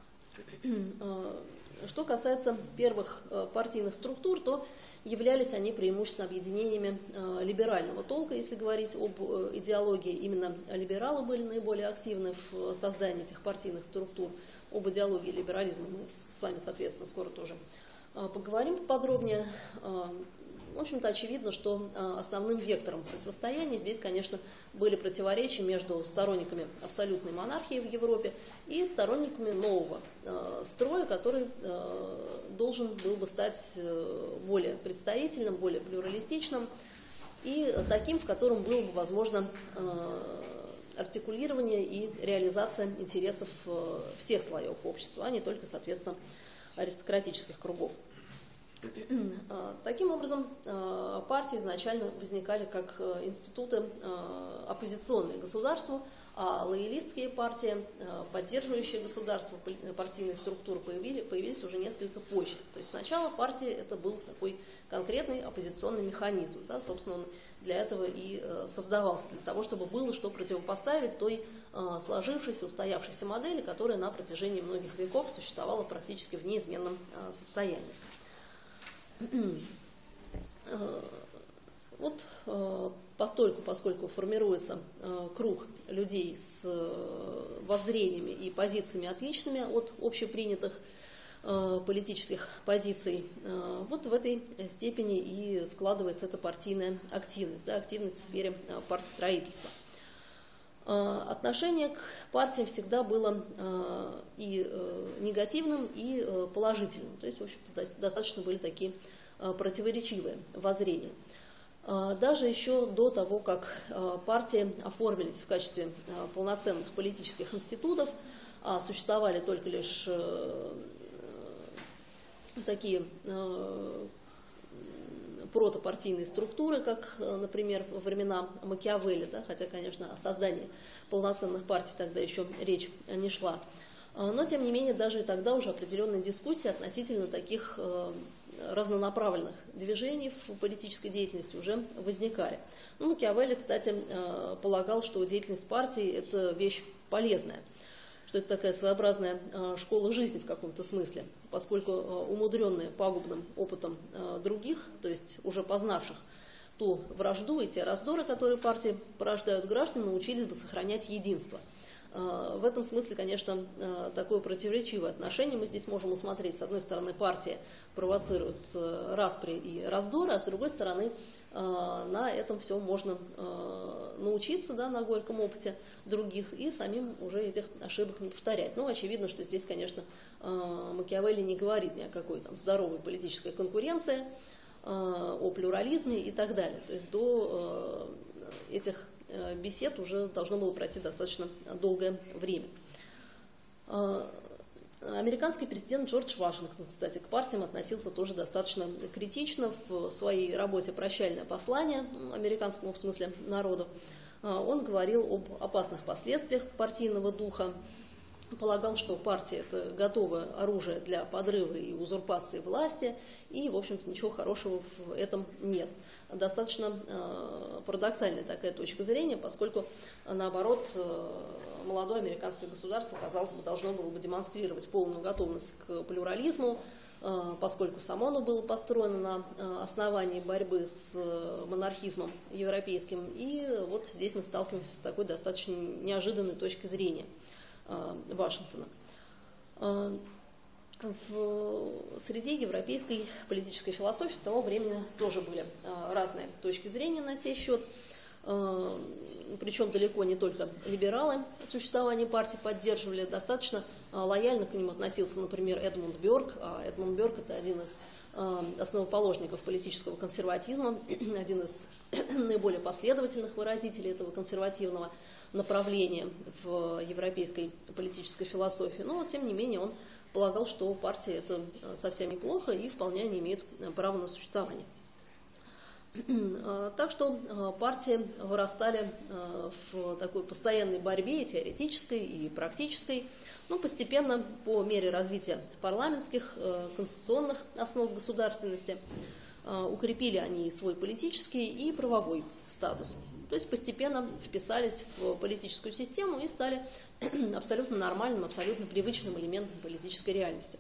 Что касается первых партийных структур, то являлись они преимущественно объединениями либерального толка, если говорить об идеологии. Именно либералы были наиболее активны в создании этих партийных структур. Об идеологии либерализма мы с вами, соответственно, скоро тоже поговорим подробнее. В общем-то, очевидно, что основным вектором противостояния здесь, конечно, были противоречия между сторонниками абсолютной монархии в Европе и сторонниками нового строя, который должен был бы стать более представительным, более плюралистичным и таким, в котором было бы возможно артикулирование и реализация интересов всех слоев общества, а не только, соответственно, аристократических кругов. Таким образом, партии изначально возникали как институты оппозиционные государству, а лоялистские партии, поддерживающие государство, партийные структуры появились уже несколько позже. То есть сначала партии это был такой конкретный оппозиционный механизм. Да, собственно, он для этого и создавался, для того, чтобы было что противопоставить той сложившейся, устоявшейся модели, которая на протяжении многих веков существовала практически в неизменном состоянии. Вот поскольку формируется круг людей с воззрениями и позициями отличными от общепринятых политических позиций, вот в этой степени и складывается эта партийная активность, да, активность в сфере партстроительства. Отношение к партиям всегда было и негативным, и положительным. То есть, в общем-то, достаточно были такие противоречивые воззрения. Даже еще до того, как партии оформились в качестве полноценных политических институтов, существовали только лишь такие протопартийные структуры, как, например, во времена Макиавелли, да, хотя, конечно, о создании полноценных партий тогда еще речь не шла. Но, тем не менее, даже и тогда уже определенные дискуссии относительно таких разнонаправленных движений в политической деятельности уже возникали. Ну, Макиавелли, кстати, полагал, что деятельность партии – это вещь полезная, что это такая своеобразная школа жизни в каком-то смысле, поскольку умудренные пагубным опытом других, то есть уже познавших ту вражду и те раздоры, которые партии порождают, граждане научились бы сохранять единство. В этом смысле, конечно, такое противоречивое отношение мы здесь можем усмотреть. С одной стороны, партия провоцирует распри и раздоры, а с другой стороны, на этом все можно научиться, да, на горьком опыте других, и самим уже этих ошибок не повторять. Ну, очевидно, что здесь, конечно, Макиавелли не говорит ни о какой там здоровой политической конкуренции, о плюрализме и так далее. То есть до этих бесед уже должно было пройти достаточно долгое время. Американский президент Джордж Вашингтон, кстати, к партиям относился тоже достаточно критично в своей работе «Прощальное послание» американскому, в смысле, народу. Он говорил об опасных последствиях партийного духа, полагал, что партия – это готовое оружие для подрыва и узурпации власти, и, в общем-то, ничего хорошего в этом нет. Достаточно парадоксальная такая точка зрения, поскольку, наоборот, молодое американское государство, казалось бы, должно было бы демонстрировать полную готовность к плюрализму, поскольку само оно было построено на основании борьбы с монархизмом европейским, и вот здесь мы сталкиваемся с такой достаточно неожиданной точкой зрения Вашингтона. В среде европейской политической философии того времени тоже были разные точки зрения на сей счет, причем далеко не только либералы существование партий поддерживали, достаточно лояльно к ним относился, например, Эдмунд Бёрк. Эдмунд Бёрк – это один из основоположников политического консерватизма, один из наиболее последовательных выразителей этого консервативного направления в европейской политической философии. Но, тем не менее, он полагал, что партии это совсем неплохо и вполне они имеют право на существование. Так что партии вырастали в такой постоянной борьбе, и теоретической, и практической. Но постепенно, по мере развития парламентских, конституционных основ государственности, укрепили они свой политический и правовой статус. То есть постепенно вписались в политическую систему и стали абсолютно нормальным, абсолютно привычным элементом политической реальности.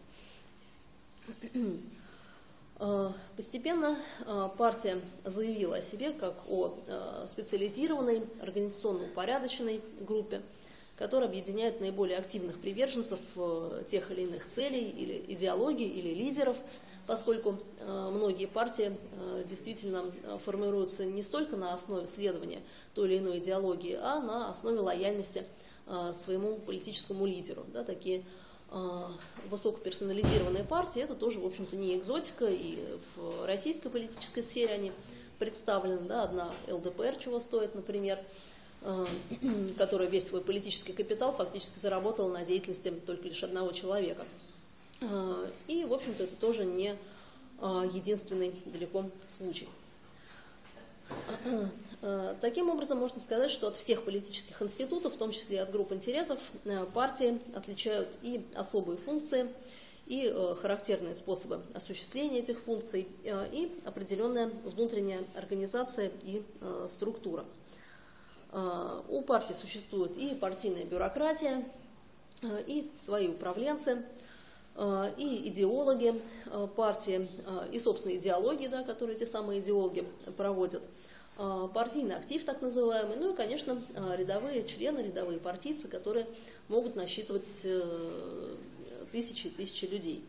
Постепенно партия заявила о себе как о специализированной, организационно-упорядоченной группе, которая объединяет наиболее активных приверженцев тех или иных целей, или идеологий, или лидеров, поскольку многие партии действительно формируются не столько на основе следования той или иной идеологии, а на основе лояльности своему политическому лидеру. Да, такие высокоперсонализированные партии, это тоже, в общем-то, не экзотика, и в российской политической сфере они представлены. Да, одна ЛДПР чего стоит, например, которая весь свой политический капитал фактически заработала на деятельности только лишь одного человека. И, в общем-то, это тоже не единственный далеко случай. Таким образом, можно сказать, что от всех политических институтов, в том числе и от групп интересов, партии отличают и особые функции, и характерные способы осуществления этих функций, и определенная внутренняя организация и структура. У партий существует и партийная бюрократия, и свои управленцы, и идеологи партии, и, собственно, идеологии, да, которые эти самые идеологи проводят, партийный актив, так называемый, ну и, конечно, рядовые члены, рядовые партийцы, которые могут насчитывать тысячи и тысячи людей.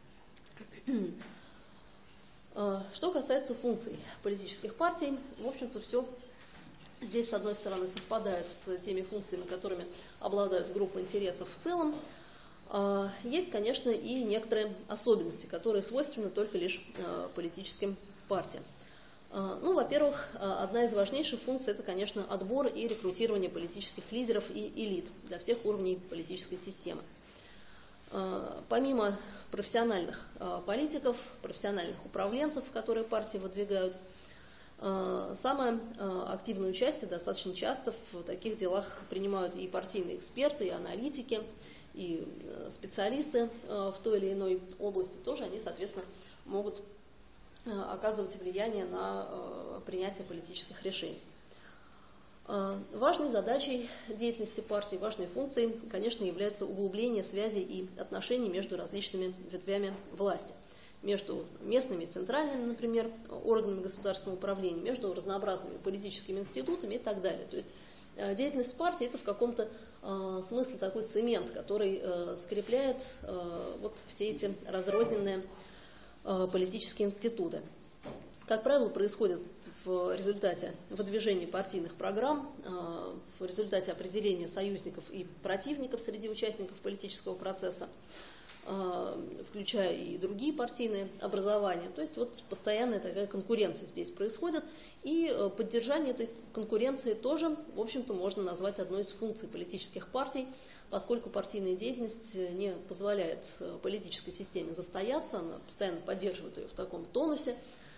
Что касается функций политических партий, в общем-то, все здесь, с одной стороны, совпадает с теми функциями, которыми обладают группы интересов в целом. Есть, конечно, и некоторые особенности, которые свойственны только лишь политическим партиям. Ну, во-первых, одна из важнейших функций – это, конечно, отбор и рекрутирование политических лидеров и элит для всех уровней политической системы. Помимо профессиональных политиков, профессиональных управленцев, которые партии выдвигают, самое активное участие достаточно часто в таких делах принимают и партийные эксперты, и аналитики, и специалисты в той или иной области. Тоже они, соответственно, могут оказывать влияние на принятие политических решений. Важной задачей деятельности партии, важной функцией, конечно, является углубление связей и отношений между различными ветвями власти. Между местными и центральными, например, органами государственного управления, между разнообразными политическими институтами и так далее. То есть деятельность партии – это в каком-то смысле такой цемент, который скрепляет вот все эти разрозненные политические институты. Как правило, происходит в результате выдвижения партийных программ, в результате определения союзников и противников среди участников политического процесса, включая и другие партийные образования. То есть вот постоянная такая конкуренция здесь происходит, и поддержание этой конкуренции тоже, в общем-то, можно назвать одной из функций политических партий, поскольку партийная деятельность не позволяет политической системе застояться, она постоянно поддерживает ее в таком тонусе.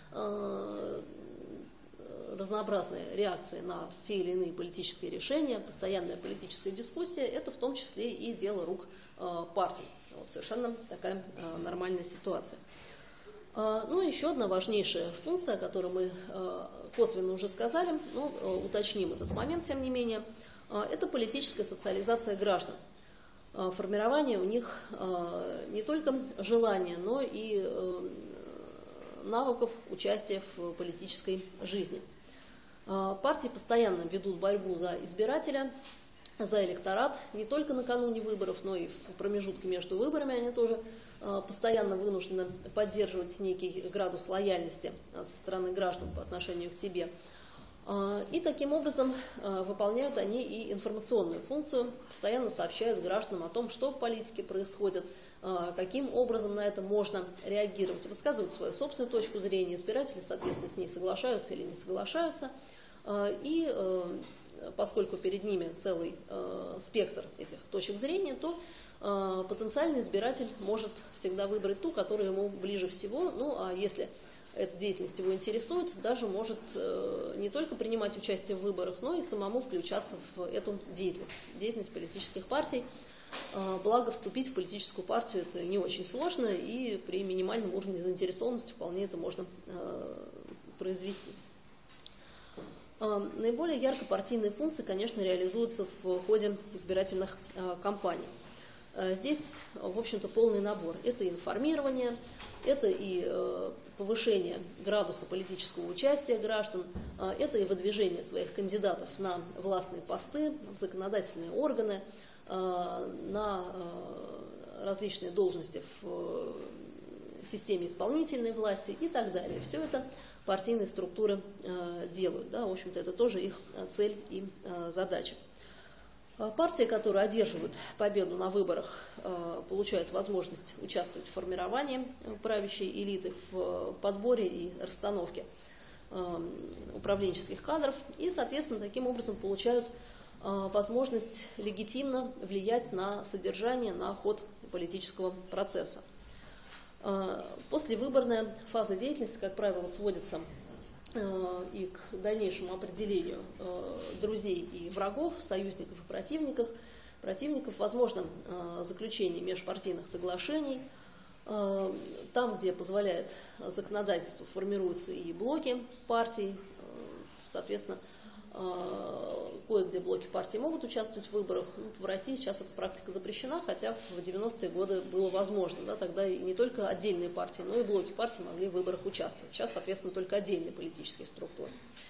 Разнообразные реакции на те или иные политические решения, постоянная политическая дискуссия – это в том числе и дело рук партий. Вот совершенно такая нормальная ситуация. Ну и еще одна важнейшая функция, о которой мы косвенно уже сказали, но уточним этот момент, тем не менее, это политическая социализация граждан. Формирование у них не только желания, но и навыков участия в политической жизни. Партии постоянно ведут борьбу за избирателя, за электорат, не только накануне выборов, но и в промежутке между выборами они тоже постоянно вынуждены поддерживать некий градус лояльности со стороны граждан по отношению к себе. И таким образом выполняют они и информационную функцию, постоянно сообщают гражданам о том, что в политике происходит, каким образом на это можно реагировать, высказывают свою собственную точку зрения, избиратели, соответственно, с ней соглашаются или не соглашаются. И поскольку перед ними целый спектр этих точек зрения, то потенциальный избиратель может всегда выбрать ту, которая ему ближе всего, ну а если эта деятельность его интересует, даже может не только принимать участие в выборах, но и самому включаться в эту деятельность политических партий. Благо, вступить в политическую партию это не очень сложно, и при минимальном уровне заинтересованности вполне это можно произвести. Наиболее ярко партийные функции, конечно, реализуются в ходе избирательных кампаний. Здесь, в общем-то, полный набор. Это и информирование, это и повышение градуса политического участия граждан, это и выдвижение своих кандидатов на властные посты, в законодательные органы, на различные должности в системе исполнительной власти и так далее. Все это партийные структуры делают. Да, в общем-то, это тоже их цель и задача. Партии, которые одерживают победу на выборах, получают возможность участвовать в формировании правящей элиты, в подборе и расстановке управленческих кадров и, соответственно, таким образом получают возможность легитимно влиять на содержание, на ход политического процесса. Послевыборная фаза деятельности, как правило, сводится и к дальнейшему определению друзей и врагов, союзников и противников. Возможно заключение межпартийных соглашений. Там, где позволяет законодательство, формируются и блоки партий. Соответственно, кое-где блоки партий могут участвовать в выборах. В России сейчас эта практика запрещена, хотя в 90-е годы было возможно. Да, тогда и не только отдельные партии, но и блоки партий могли в выборах участвовать. Сейчас, соответственно, только отдельные политические структуры.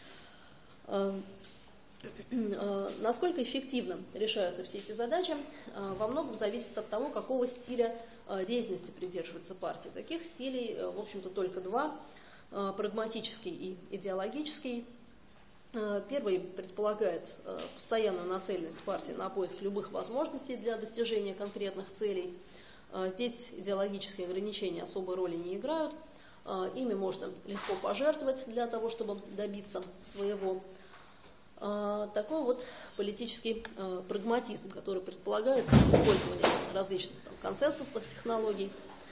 Насколько эффективно решаются все эти задачи, во многом зависит от того, какого стиля деятельности придерживается партия. Таких стилей, в общем-то, только два – прагматический и идеологический. Первый предполагает постоянную нацеленность партии на поиск любых возможностей для достижения конкретных целей. Здесь идеологические ограничения особой роли не играют. Ими можно легко пожертвовать для того, чтобы добиться своего. Такой вот политический прагматизм, который предполагает использование различных консенсусных технологий.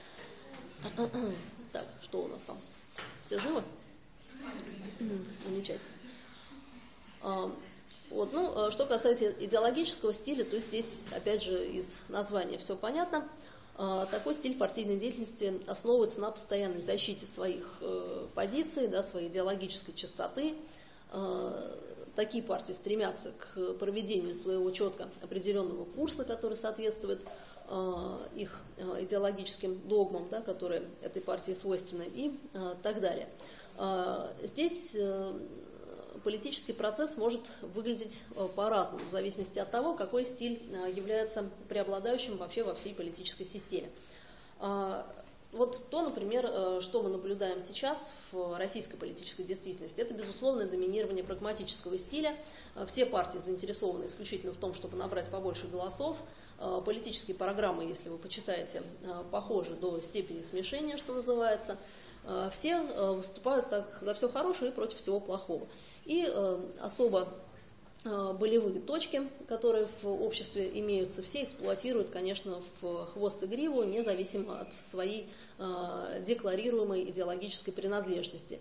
Так, что у нас там? Все живы? Замечательно. Что касается идеологического стиля, то здесь, опять же, из названия все понятно. Такой стиль партийной деятельности основывается на постоянной защите своих позиций, своей идеологической чистоты. Такие партии стремятся к проведению своего четко определенного курса, который соответствует их идеологическим догмам, которые этой партии свойственны, и так далее. Здесь политический процесс может выглядеть по-разному, в зависимости от того, какой стиль является преобладающим вообще во всей политической системе. Вот то, например, что мы наблюдаем сейчас в российской политической действительности, это, безусловно, доминирование прагматического стиля. Все партии заинтересованы исключительно в том, чтобы набрать побольше голосов. Политические программы, если вы почитаете, похожи до степени смешения, что называется. Все выступают так за все хорошее и против всего плохого. И особо болевые точки, которые в обществе имеются, все эксплуатируют, конечно, в хвост и гриву, независимо от своей декларируемой идеологической принадлежности.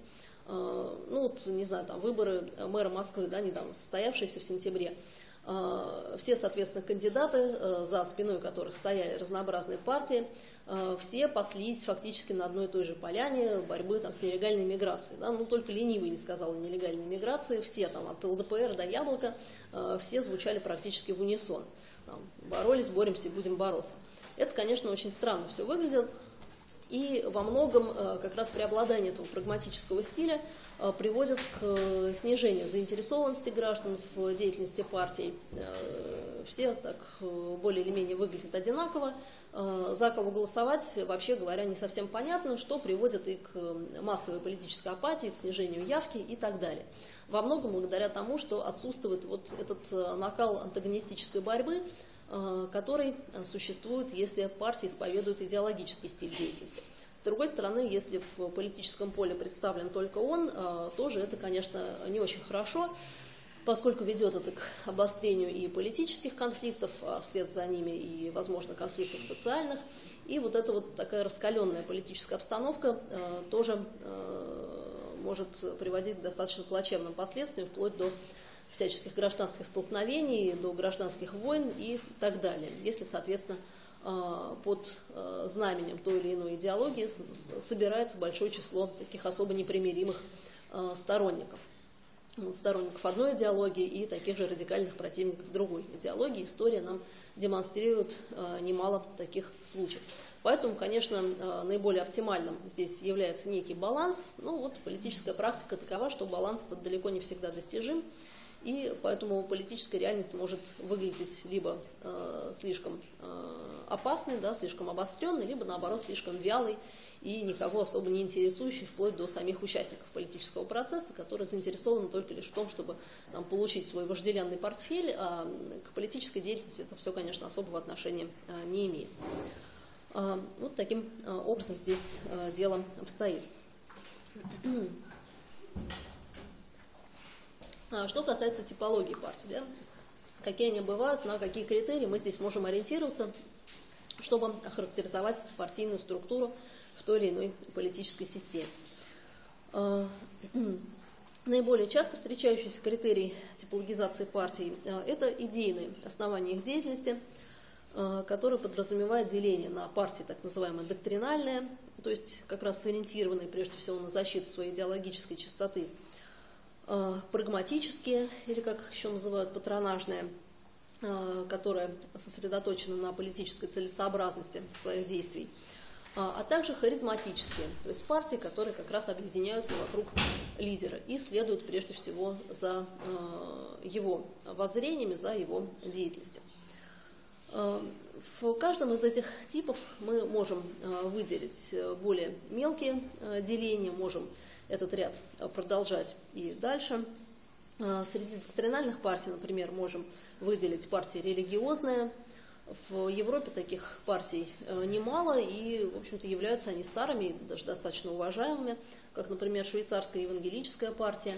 Выборы мэра Москвы, недавно состоявшиеся в сентябре. Все, соответственно, кандидаты, за спиной которых стояли разнообразные партии, все паслись фактически на одной и той же поляне борьбы с нелегальной миграцией. Только ленивый не сказал о нелегальной миграции, все от ЛДПР до Яблока, все звучали практически в унисон. Боролись, боремся и будем бороться. Это, конечно, очень странно все выглядит. И во многом как раз преобладание этого прагматического стиля приводит к снижению заинтересованности граждан в деятельности партий. Все так более или менее выглядят одинаково. За кого голосовать, вообще говоря, не совсем понятно, что приводит и к массовой политической апатии, к снижению явки и так далее. Во многом благодаря тому, что отсутствует этот накал антагонистической борьбы, который существует, если партии исповедуют идеологический стиль деятельности. С другой стороны, если в политическом поле представлен только он, тоже это, конечно, не очень хорошо, поскольку ведет это к обострению и политических конфликтов, а вслед за ними и, возможно, конфликтов социальных. И эта такая раскаленная политическая обстановка тоже может приводить к достаточно плачевным последствиям, вплоть до всяческих гражданских столкновений, до гражданских войн и так далее. Если, соответственно, под знаменем той или иной идеологии собирается большое число таких особо непримиримых сторонников одной идеологии и таких же радикальных противников другой идеологии. История нам демонстрирует немало таких случаев. Поэтому, конечно, наиболее оптимальным здесь является некий баланс. Политическая практика такова, что баланс далеко не всегда достижим. И поэтому политическая реальность может выглядеть либо слишком опасной, слишком обостренной, либо, наоборот, слишком вялой и никого особо не интересующей, вплоть до самих участников политического процесса, которые заинтересованы только лишь в том, чтобы получить свой вожделенный портфель, а к политической деятельности это все, конечно, особого отношения не имеет. Таким образом здесь дело обстоит. Что касается типологии партий, какие они бывают, на какие критерии мы здесь можем ориентироваться, чтобы охарактеризовать партийную структуру, в в той или иной политической системе. Наиболее часто встречающийся критерий типологизации партий – это идейные основания их деятельности, которые подразумевают деление на партии так называемые доктринальные, то есть как раз сориентированные прежде всего на защиту своей идеологической чистоты, прагматические, или как их еще называют патронажные, которые сосредоточены на политической целесообразности своих действий, а также харизматические, то есть партии, которые как раз объединяются вокруг лидера и следуют прежде всего за его воззрениями, за его деятельностью. В каждом из этих типов мы можем выделить более мелкие деления, можем этот ряд продолжать и дальше. Среди доктринальных партий, например, можем выделить партии религиозные. В Европе таких партий немало, и, в общем-то, являются они старыми, даже достаточно уважаемыми, как, например, швейцарская евангелическая партия.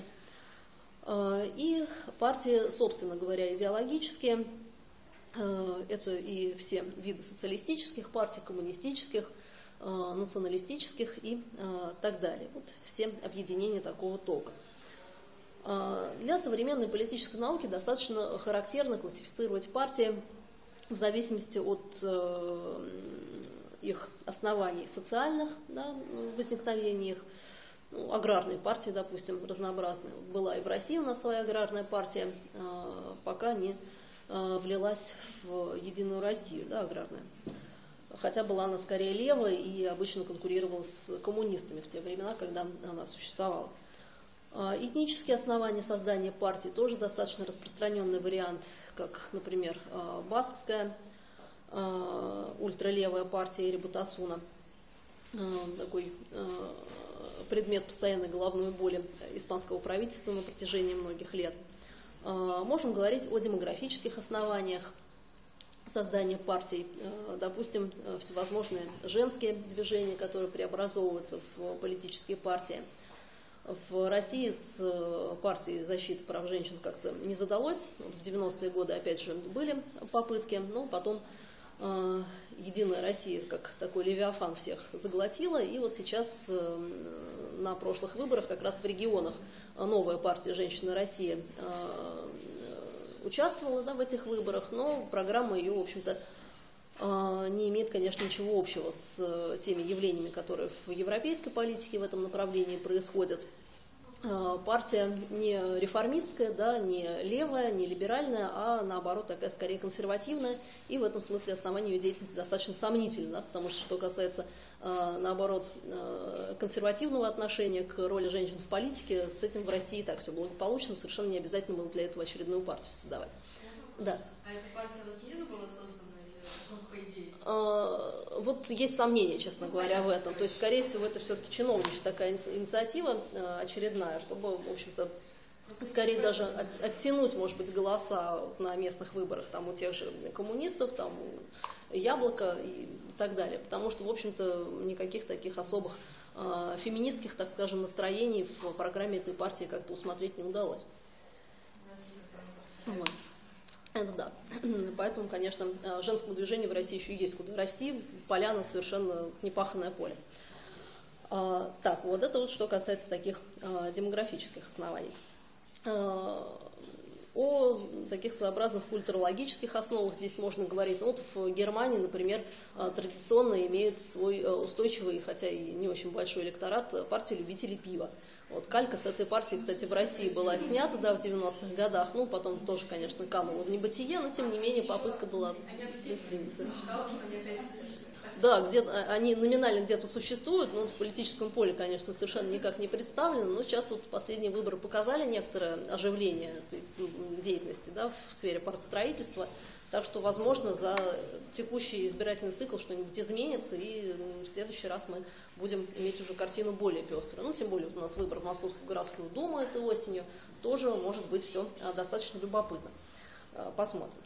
И партии, собственно говоря, идеологические. Это и все виды социалистических партий, коммунистических, националистических и так далее. Вот все объединения такого толка. Для современной политической науки достаточно характерно классифицировать партии в зависимости от их оснований социальных, да, возникновения их. Аграрные партии, допустим, разнообразные. Была и в России у нас своя аграрная партия, пока не влилась в Единую Россию, да, аграрная. Хотя была она скорее левой и обычно конкурировала с коммунистами в те времена, когда она существовала. Этнические основания создания партий тоже достаточно распространенный вариант, как, например, баскская ультралевая партия Эри Батасуна, такой предмет постоянной головной боли испанского правительства на протяжении многих лет. Можем говорить о демографических основаниях создания партий, допустим, всевозможные женские движения, которые преобразовываются в политические партии. В России с партией защиты прав женщин как-то не задалось. В 90-е годы, опять же, были попытки, но потом Единая Россия, как такой левиафан, всех заглотила. И вот сейчас на прошлых выборах, как раз в регионах, новая партия «Женщина России» участвовала, да, в этих выборах, но программа ее, в общем-то, не имеет, конечно, ничего общего с теми явлениями, которые в европейской политике в этом направлении происходят. Партия не реформистская, да, не левая, не либеральная, а наоборот такая скорее консервативная, и в этом смысле основание ее деятельности достаточно сомнительно, да, потому что касается, наоборот, консервативного отношения к роли женщин в политике, с этим в России так все благополучно, совершенно не обязательно было для этого очередную партию создавать. Да. А эта партия снизу была создана? Вот есть сомнения, честно говоря, в этом. То есть, скорее всего, это все-таки чиновничья такая инициатива очередная, чтобы, в общем-то, скорее даже оттянуть, может быть, голоса на местных выборах там, у тех же коммунистов, там, у Яблока и так далее. Потому что, в общем-то, никаких таких особых феминистских, так скажем, настроений в программе этой партии как-то усмотреть не удалось. Вот. Это да. Поэтому, конечно, женскому движению в России еще есть куда расти. Поляна совершенно непаханное поле. Так, вот это вот что касается таких демографических оснований. О таких своеобразных культурологических основах здесь можно говорить. Вот в Германии, например, традиционно имеют свой устойчивый, хотя и не очень большой электорат, партия любителей пива. Вот калька с этой партии, кстати, в России была снята, да, в 90-х годах, ну, потом тоже, конечно, канула в небытие, но, тем не менее, попытка была предпринята. Да, они номинально где-то существуют, но в политическом поле, конечно, совершенно никак не представлены, но сейчас вот последние выборы показали некоторое оживление этой деятельности, да, в сфере партстроительства, так что, возможно, за текущий избирательный цикл что-нибудь изменится, и в следующий раз мы будем иметь уже картину более пеструю. Ну, тем более, у нас выбор в Московскую городскую думу этой осенью, тоже может быть все достаточно любопытно. Посмотрим.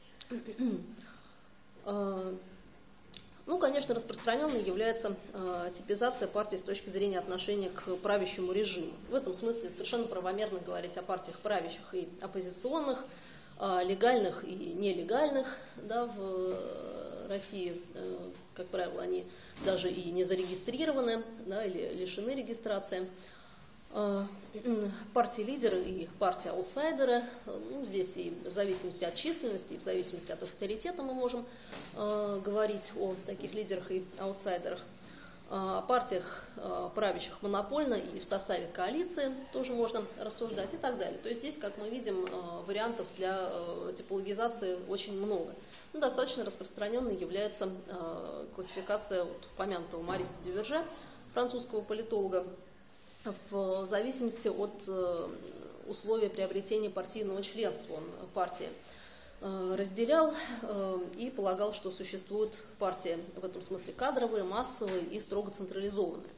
Ну, конечно, распространенной является типизация партии с точки зрения отношения к правящему режиму. В этом смысле совершенно правомерно говорить о партиях правящих и оппозиционных, легальных и нелегальных, да, в России, как правило, они даже и не зарегистрированы, да, или лишены регистрации. Партии-лидеры и партии-аутсайдеры, ну, здесь и в зависимости от численности, и в зависимости от авторитета мы можем говорить о таких лидерах и аутсайдерах. О партиях правящих монопольно и в составе коалиции тоже можно рассуждать и так далее. То есть здесь, как мы видим, вариантов для типологизации очень много. Ну, достаточно распространенной является классификация упомянутого Мариса Дюверже, французского политолога, в зависимости от условий приобретения партийного членства. Он партии разделял и полагал, что существуют партии в этом смысле кадровые, массовые и строго централизованные.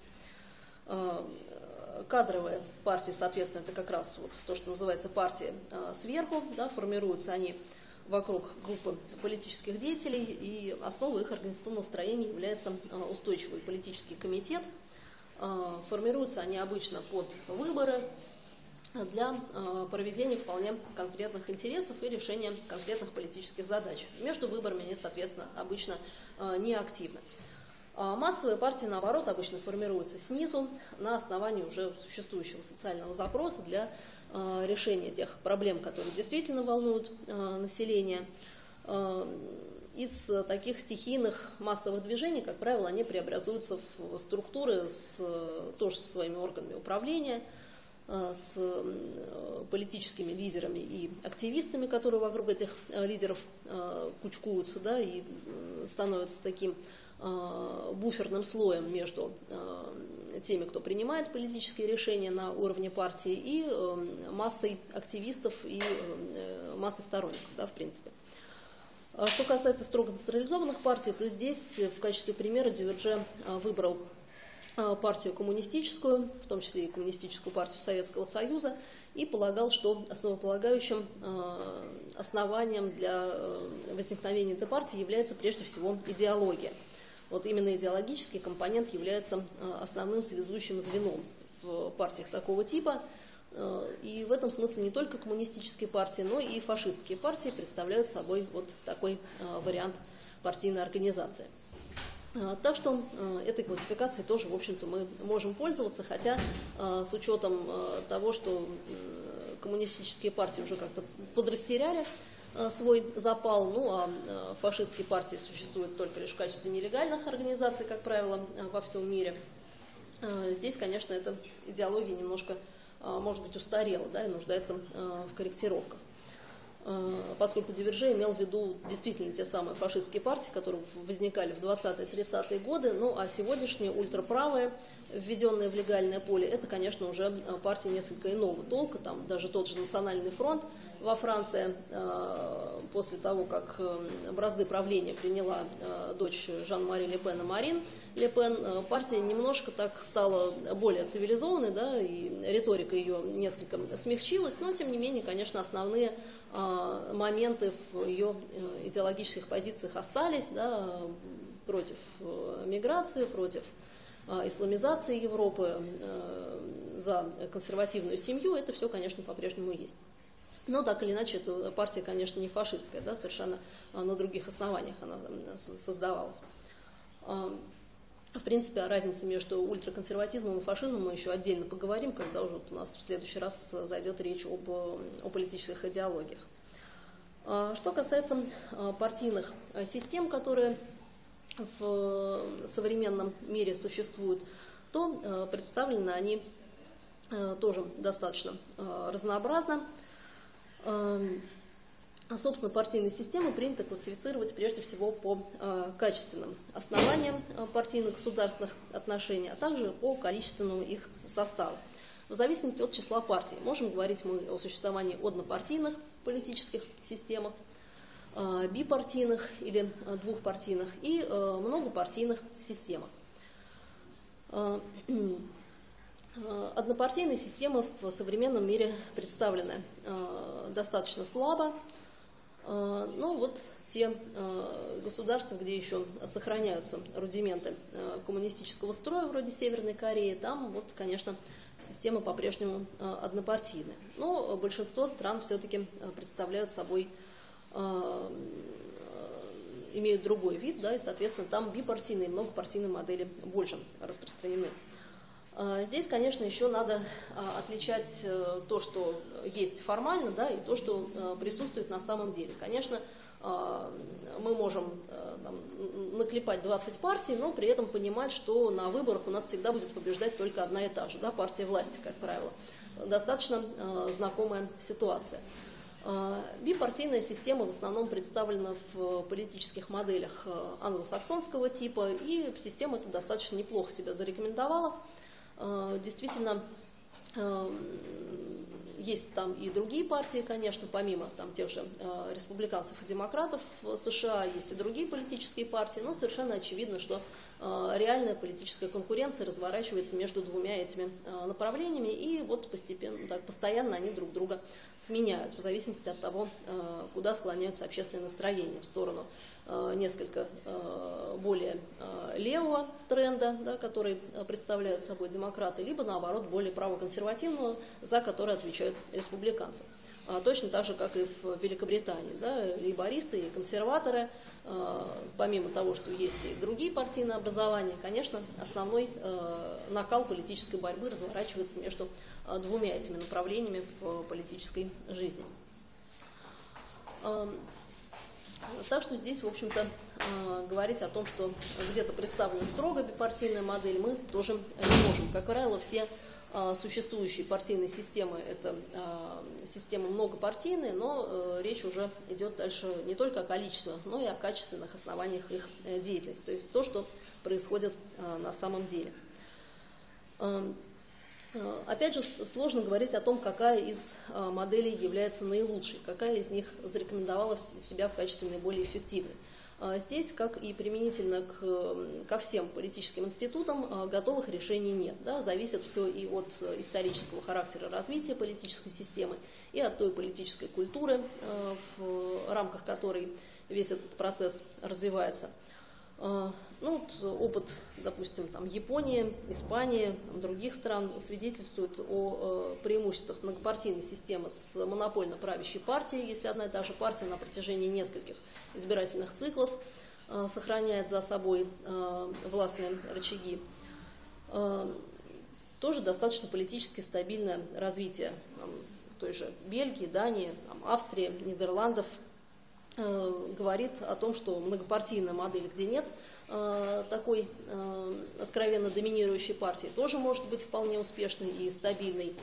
Кадровые партии, соответственно, это как раз вот то, что называется партии сверху, да, формируются они вокруг группы политических деятелей, и основой их организационного строения является устойчивый политический комитет. Формируются они обычно под выборы для проведения вполне конкретных интересов и решения конкретных политических задач. Между выборами они, соответственно, обычно не активны. Массовые партии, наоборот, обычно формируются снизу на основании уже существующего социального запроса для решения тех проблем, которые действительно волнуют население. Из таких стихийных массовых движений, как правило, они преобразуются в структуры тоже со своими органами управления, с политическими лидерами и активистами, которые вокруг этих лидеров кучкуются, да, и становятся таким буферным слоем между теми, кто принимает политические решения на уровне партии, и массой активистов и массой сторонников, да, в принципе. Что касается строго централизованных партий, то здесь в качестве примера Дюверже выбрал партию коммунистическую, в том числе и коммунистическую партию Советского Союза, и полагал, что основополагающим основанием для возникновения этой партии является прежде всего идеология. Вот именно идеологический компонент является основным связующим звеном в партиях такого типа. И в этом смысле не только коммунистические партии, но и фашистские партии представляют собой вот такой вариант партийной организации. Так что этой классификацией тоже, в общем-то, мы можем пользоваться, хотя с учетом того, что коммунистические партии уже как-то подрастеряли свой запал, ну а фашистские партии существуют только лишь в качестве нелегальных организаций, как правило, во всем мире. Здесь, конечно, эта идеология немножко, может быть, устарела, да, и нуждается в корректировках. Поскольку Дюверже имел в виду действительно те самые фашистские партии, которые возникали в 20-30-е годы, ну а сегодняшние ультраправые, введенные в легальное поле, это, конечно, уже партии несколько иного толка. Там даже тот же Национальный фронт во Франции, после того, как бразды правления приняла дочь Жан-Мари Ле Пена, Марин Ле Пен, партия немножко так стала более цивилизованной, да, и риторика ее несколько смягчилась, но, тем не менее, конечно, основные моменты в ее идеологических позициях остались, да, против миграции, против исламизации Европы, за консервативную семью, это все, конечно, по-прежнему есть. Но так или иначе, эта партия, конечно, не фашистская, да, совершенно на других основаниях она создавалась. В принципе, о разнице между ультраконсерватизмом и фашизмом мы еще отдельно поговорим, когда уже у нас в следующий раз зайдет речь о политических идеологиях. Что касается партийных систем, которые в современном мире существуют, то представлены они тоже достаточно разнообразно. Собственно, партийные системы принято классифицировать прежде всего по качественным основаниям партийно-государственных отношений, а также по количественному их составу. В зависимости от числа партий. Можем говорить мы о существовании однопартийных политических системах, бипартийных или двухпартийных и многопартийных системах. Однопартийные системы в современном мире представлены достаточно слабо. Ну вот те государства, где еще сохраняются рудименты коммунистического строя, вроде Северной Кореи, там вот, конечно, системы по-прежнему однопартийные. Но большинство стран все-таки представляют собой имеют другой вид, да, и, соответственно, там бипартийные и многопартийные модели больше распространены. Здесь, конечно, еще надо отличать то, что есть формально, да, и то, что присутствует на самом деле. Конечно, мы можем наклепать 20 партий, но при этом понимать, что на выборах у нас всегда будет побеждать только одна и та же, да, партия власти, как правило. Достаточно знакомая ситуация. Бипартийная система в основном представлена в политических моделях англосаксонского типа, и система эта достаточно неплохо себя зарекомендовала. Действительно, есть там и другие партии, конечно, помимо там, тех же республиканцев и демократов в США, есть и другие политические партии, но совершенно очевидно, что реальная политическая конкуренция разворачивается между двумя этими направлениями, и вот постепенно, так, постоянно они друг друга сменяют, в зависимости от того, куда склоняются общественные настроения, в сторону несколько более левого тренда, да, который представляют собой демократы, либо наоборот более правоконсервативного, за который отвечают республиканцы. Точно так же, как и в Великобритании. Да, лейбористы и консерваторы, помимо того, что есть и другие партийные образования, конечно, основной накал политической борьбы разворачивается между двумя этими направлениями в политической жизни. Так что здесь, в общем-то, говорить о том, что где-то представлена строго бипартийная модель, мы тоже не можем. Как правило, все существующие партийные системы – это системы многопартийные, но речь уже идет дальше не только о количественных, но и о качественных основаниях их деятельности, то есть то, что происходит на самом деле. Опять же, сложно говорить о том, какая из моделей является наилучшей, какая из них зарекомендовала себя в качестве наиболее эффективной. Здесь, как и применительно ко всем политическим институтам, готовых решений нет. Да? Зависит все и от исторического характера развития политической системы, и от той политической культуры, в рамках которой весь этот процесс развивается. Ну, вот опыт, допустим, там, Японии, Испании, других стран свидетельствует о преимуществах многопартийной системы с монопольно правящей партией, если одна и та же партия на протяжении нескольких избирательных циклов сохраняет за собой властные рычаги. Тоже достаточно политически стабильное развитие той же Бельгии, Дании, Австрии, Нидерландов говорит о том, что многопартийная модель, где нет такой откровенно доминирующей партии, тоже может быть вполне успешной и стабильной.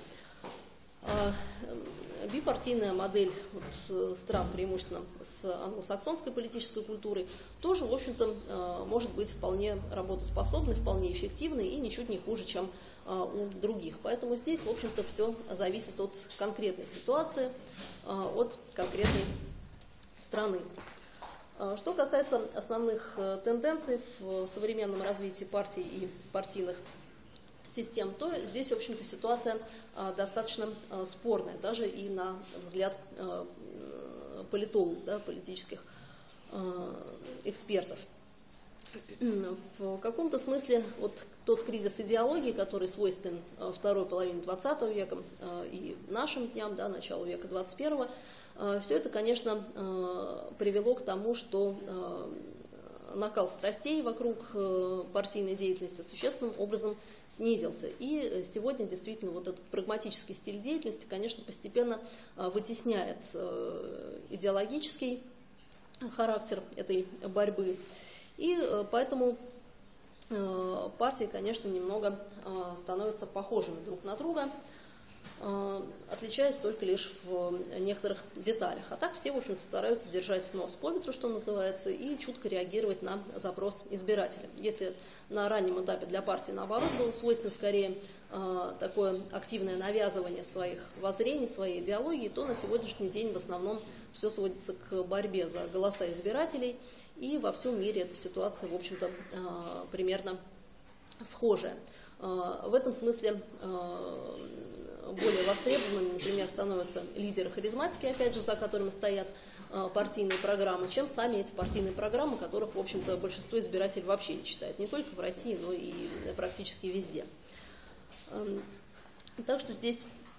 Бипартийная модель стран, преимущественно с англосаксонской политической культурой, тоже, в общем-то, может быть вполне работоспособной, вполне эффективной и ничуть не хуже, чем у других. Поэтому здесь, в общем-то, все зависит от конкретной ситуации, от конкретной страны. Что касается основных тенденций в современном развитии партий и партийных систем, то здесь, в общем-то, ситуация достаточно спорная, даже и на взгляд политологов, да, политических экспертов. В каком-то смысле вот тот кризис идеологии, который свойственен второй половине XX века и нашим дням, да, началу века XXI, все это, конечно, привело к тому, что накал страстей вокруг партийной деятельности существенным образом снизился. И сегодня действительно вот этот прагматический стиль деятельности, конечно, постепенно вытесняет идеологический характер этой борьбы. И поэтому партии, конечно, немного становятся похожими друг на друга, отличаясь только лишь в некоторых деталях. А так все, в общем-то, стараются держать нос по ветру, что называется, и чутко реагировать на запрос избирателя. Если на раннем этапе для партии, наоборот, было свойственно скорее такое активное навязывание своих воззрений, своей идеологии, то на сегодняшний день в основном все сводится к борьбе за голоса избирателей, и во всем мире эта ситуация, в общем-то, примерно схожая. В этом смысле более востребованными, например, становятся лидеры-харизматики, опять же, за которыми стоят партийные программы, чем сами эти партийные программы, которых, в общем-то, большинство избирателей вообще не читает, не только в России, но и практически везде. Так что здесь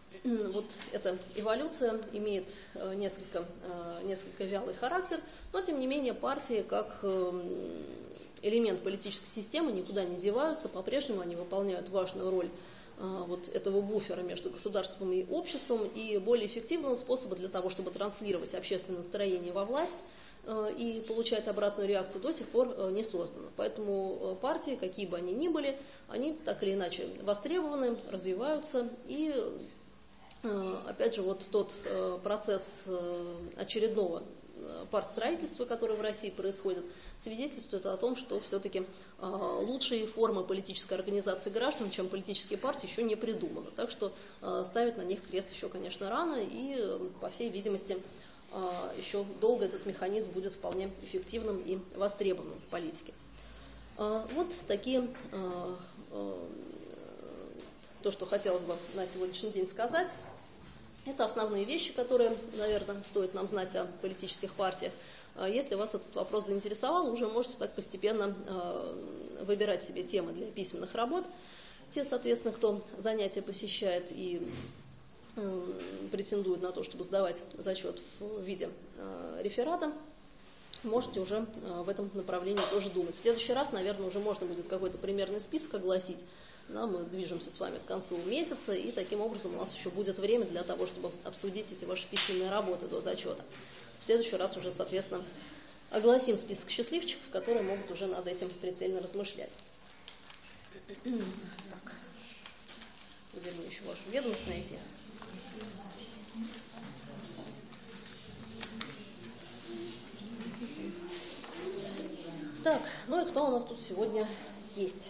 вот эта эволюция имеет несколько вялый характер, но тем не менее партии как элемент политической системы никуда не деваются, по-прежнему они выполняют важную роль вот этого буфера между государством и обществом, и более эффективного способа для того, чтобы транслировать общественное настроение во власть и получать обратную реакцию, до сих пор не создано. Поэтому партии, какие бы они ни были, они так или иначе востребованы, развиваются, и опять же вот тот процесс очередного партстроительства, которое в России происходит, свидетельствует о том, что все-таки лучшие формы политической организации граждан, чем политические партии, еще не придуманы. Так что ставить на них крест еще, конечно, рано, и, по всей видимости, еще долго этот механизм будет вполне эффективным и востребованным в политике. Вот такие, то, что хотелось бы на сегодняшний день сказать. Это основные вещи, которые, наверное, стоит нам знать о политических партиях. Если вас этот вопрос заинтересовал, уже можете так постепенно выбирать себе темы для письменных работ. Те, соответственно, кто занятия посещает и претендует на то, чтобы сдавать зачет в виде реферата, можете уже в этом направлении тоже думать. В следующий раз, наверное, уже можно будет какой-то примерный список огласить. Да, мы движемся с вами к концу месяца, и таким образом у нас еще будет время для того, чтобы обсудить эти ваши письменные работы до зачета. В следующий раз уже, соответственно, огласим список счастливчиков, которые могут уже над этим прицельно размышлять. Так. Где мне еще вашу ведомость найти? Так, ну и кто у нас тут сегодня есть?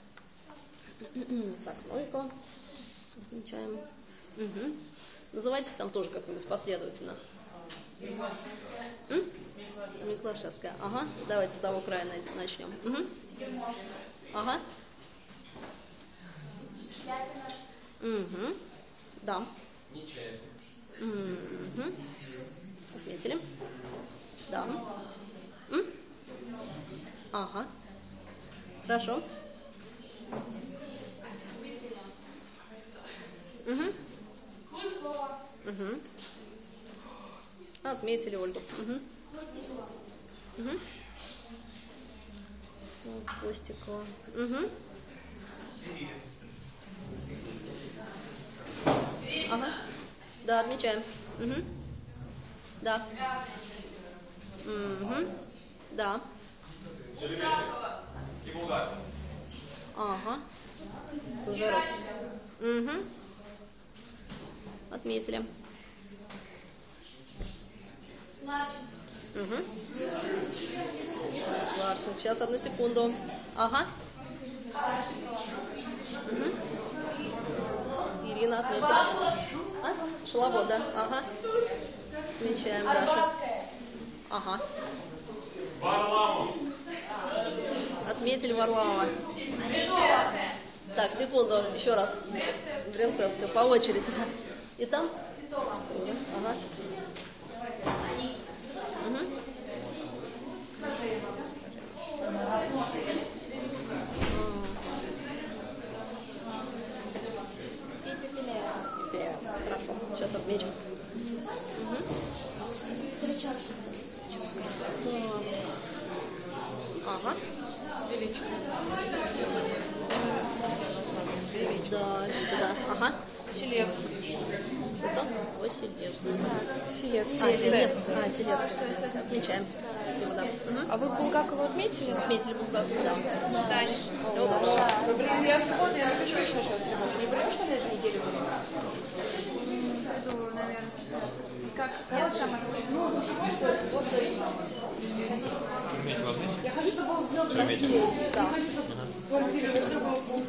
Так, ну-ка, отмечаем. Угу. Называйтесь там тоже как-нибудь последовательно. Миклашевская. Ага, давайте с того края начнем. Угу. Ага. Угу. Да. Угу. Отметили. Да. Ага. Хорошо. Угу. Угу. Отметили Ольгу. Угу. Угу. Костикова. Угу. Ага. Да, отмечаем. Угу. Да. Угу. Да. Ага. Служаровский. Угу. Отметили. Угу. Ларченко. Сейчас, одну секунду. Ага. Угу. Ирина отметила. Шалабот, да? Ага. Отмечаем, Даша. Ага. Варламов. Отметили Варламова. Так, секунду, еще раз. Брянцевская, по очереди. И там? Ага. Угу. Хорошо, сейчас отмечу. Угу. Ага. Величко. Да, да. Ага. Селевский. Это Василевский. Селевский. Селевский. Отмечаем. Спасибо, да. Угу. А вы Булгакову отметили? Отметили Булгакову, да. Стань. Всего доброго. Блин, я субботу, я напишу еще что-то. Не придешь на эту неделю? Приду, наверное. Как самое? Я хочу, чтобы он днем Да. в квартире, чтобы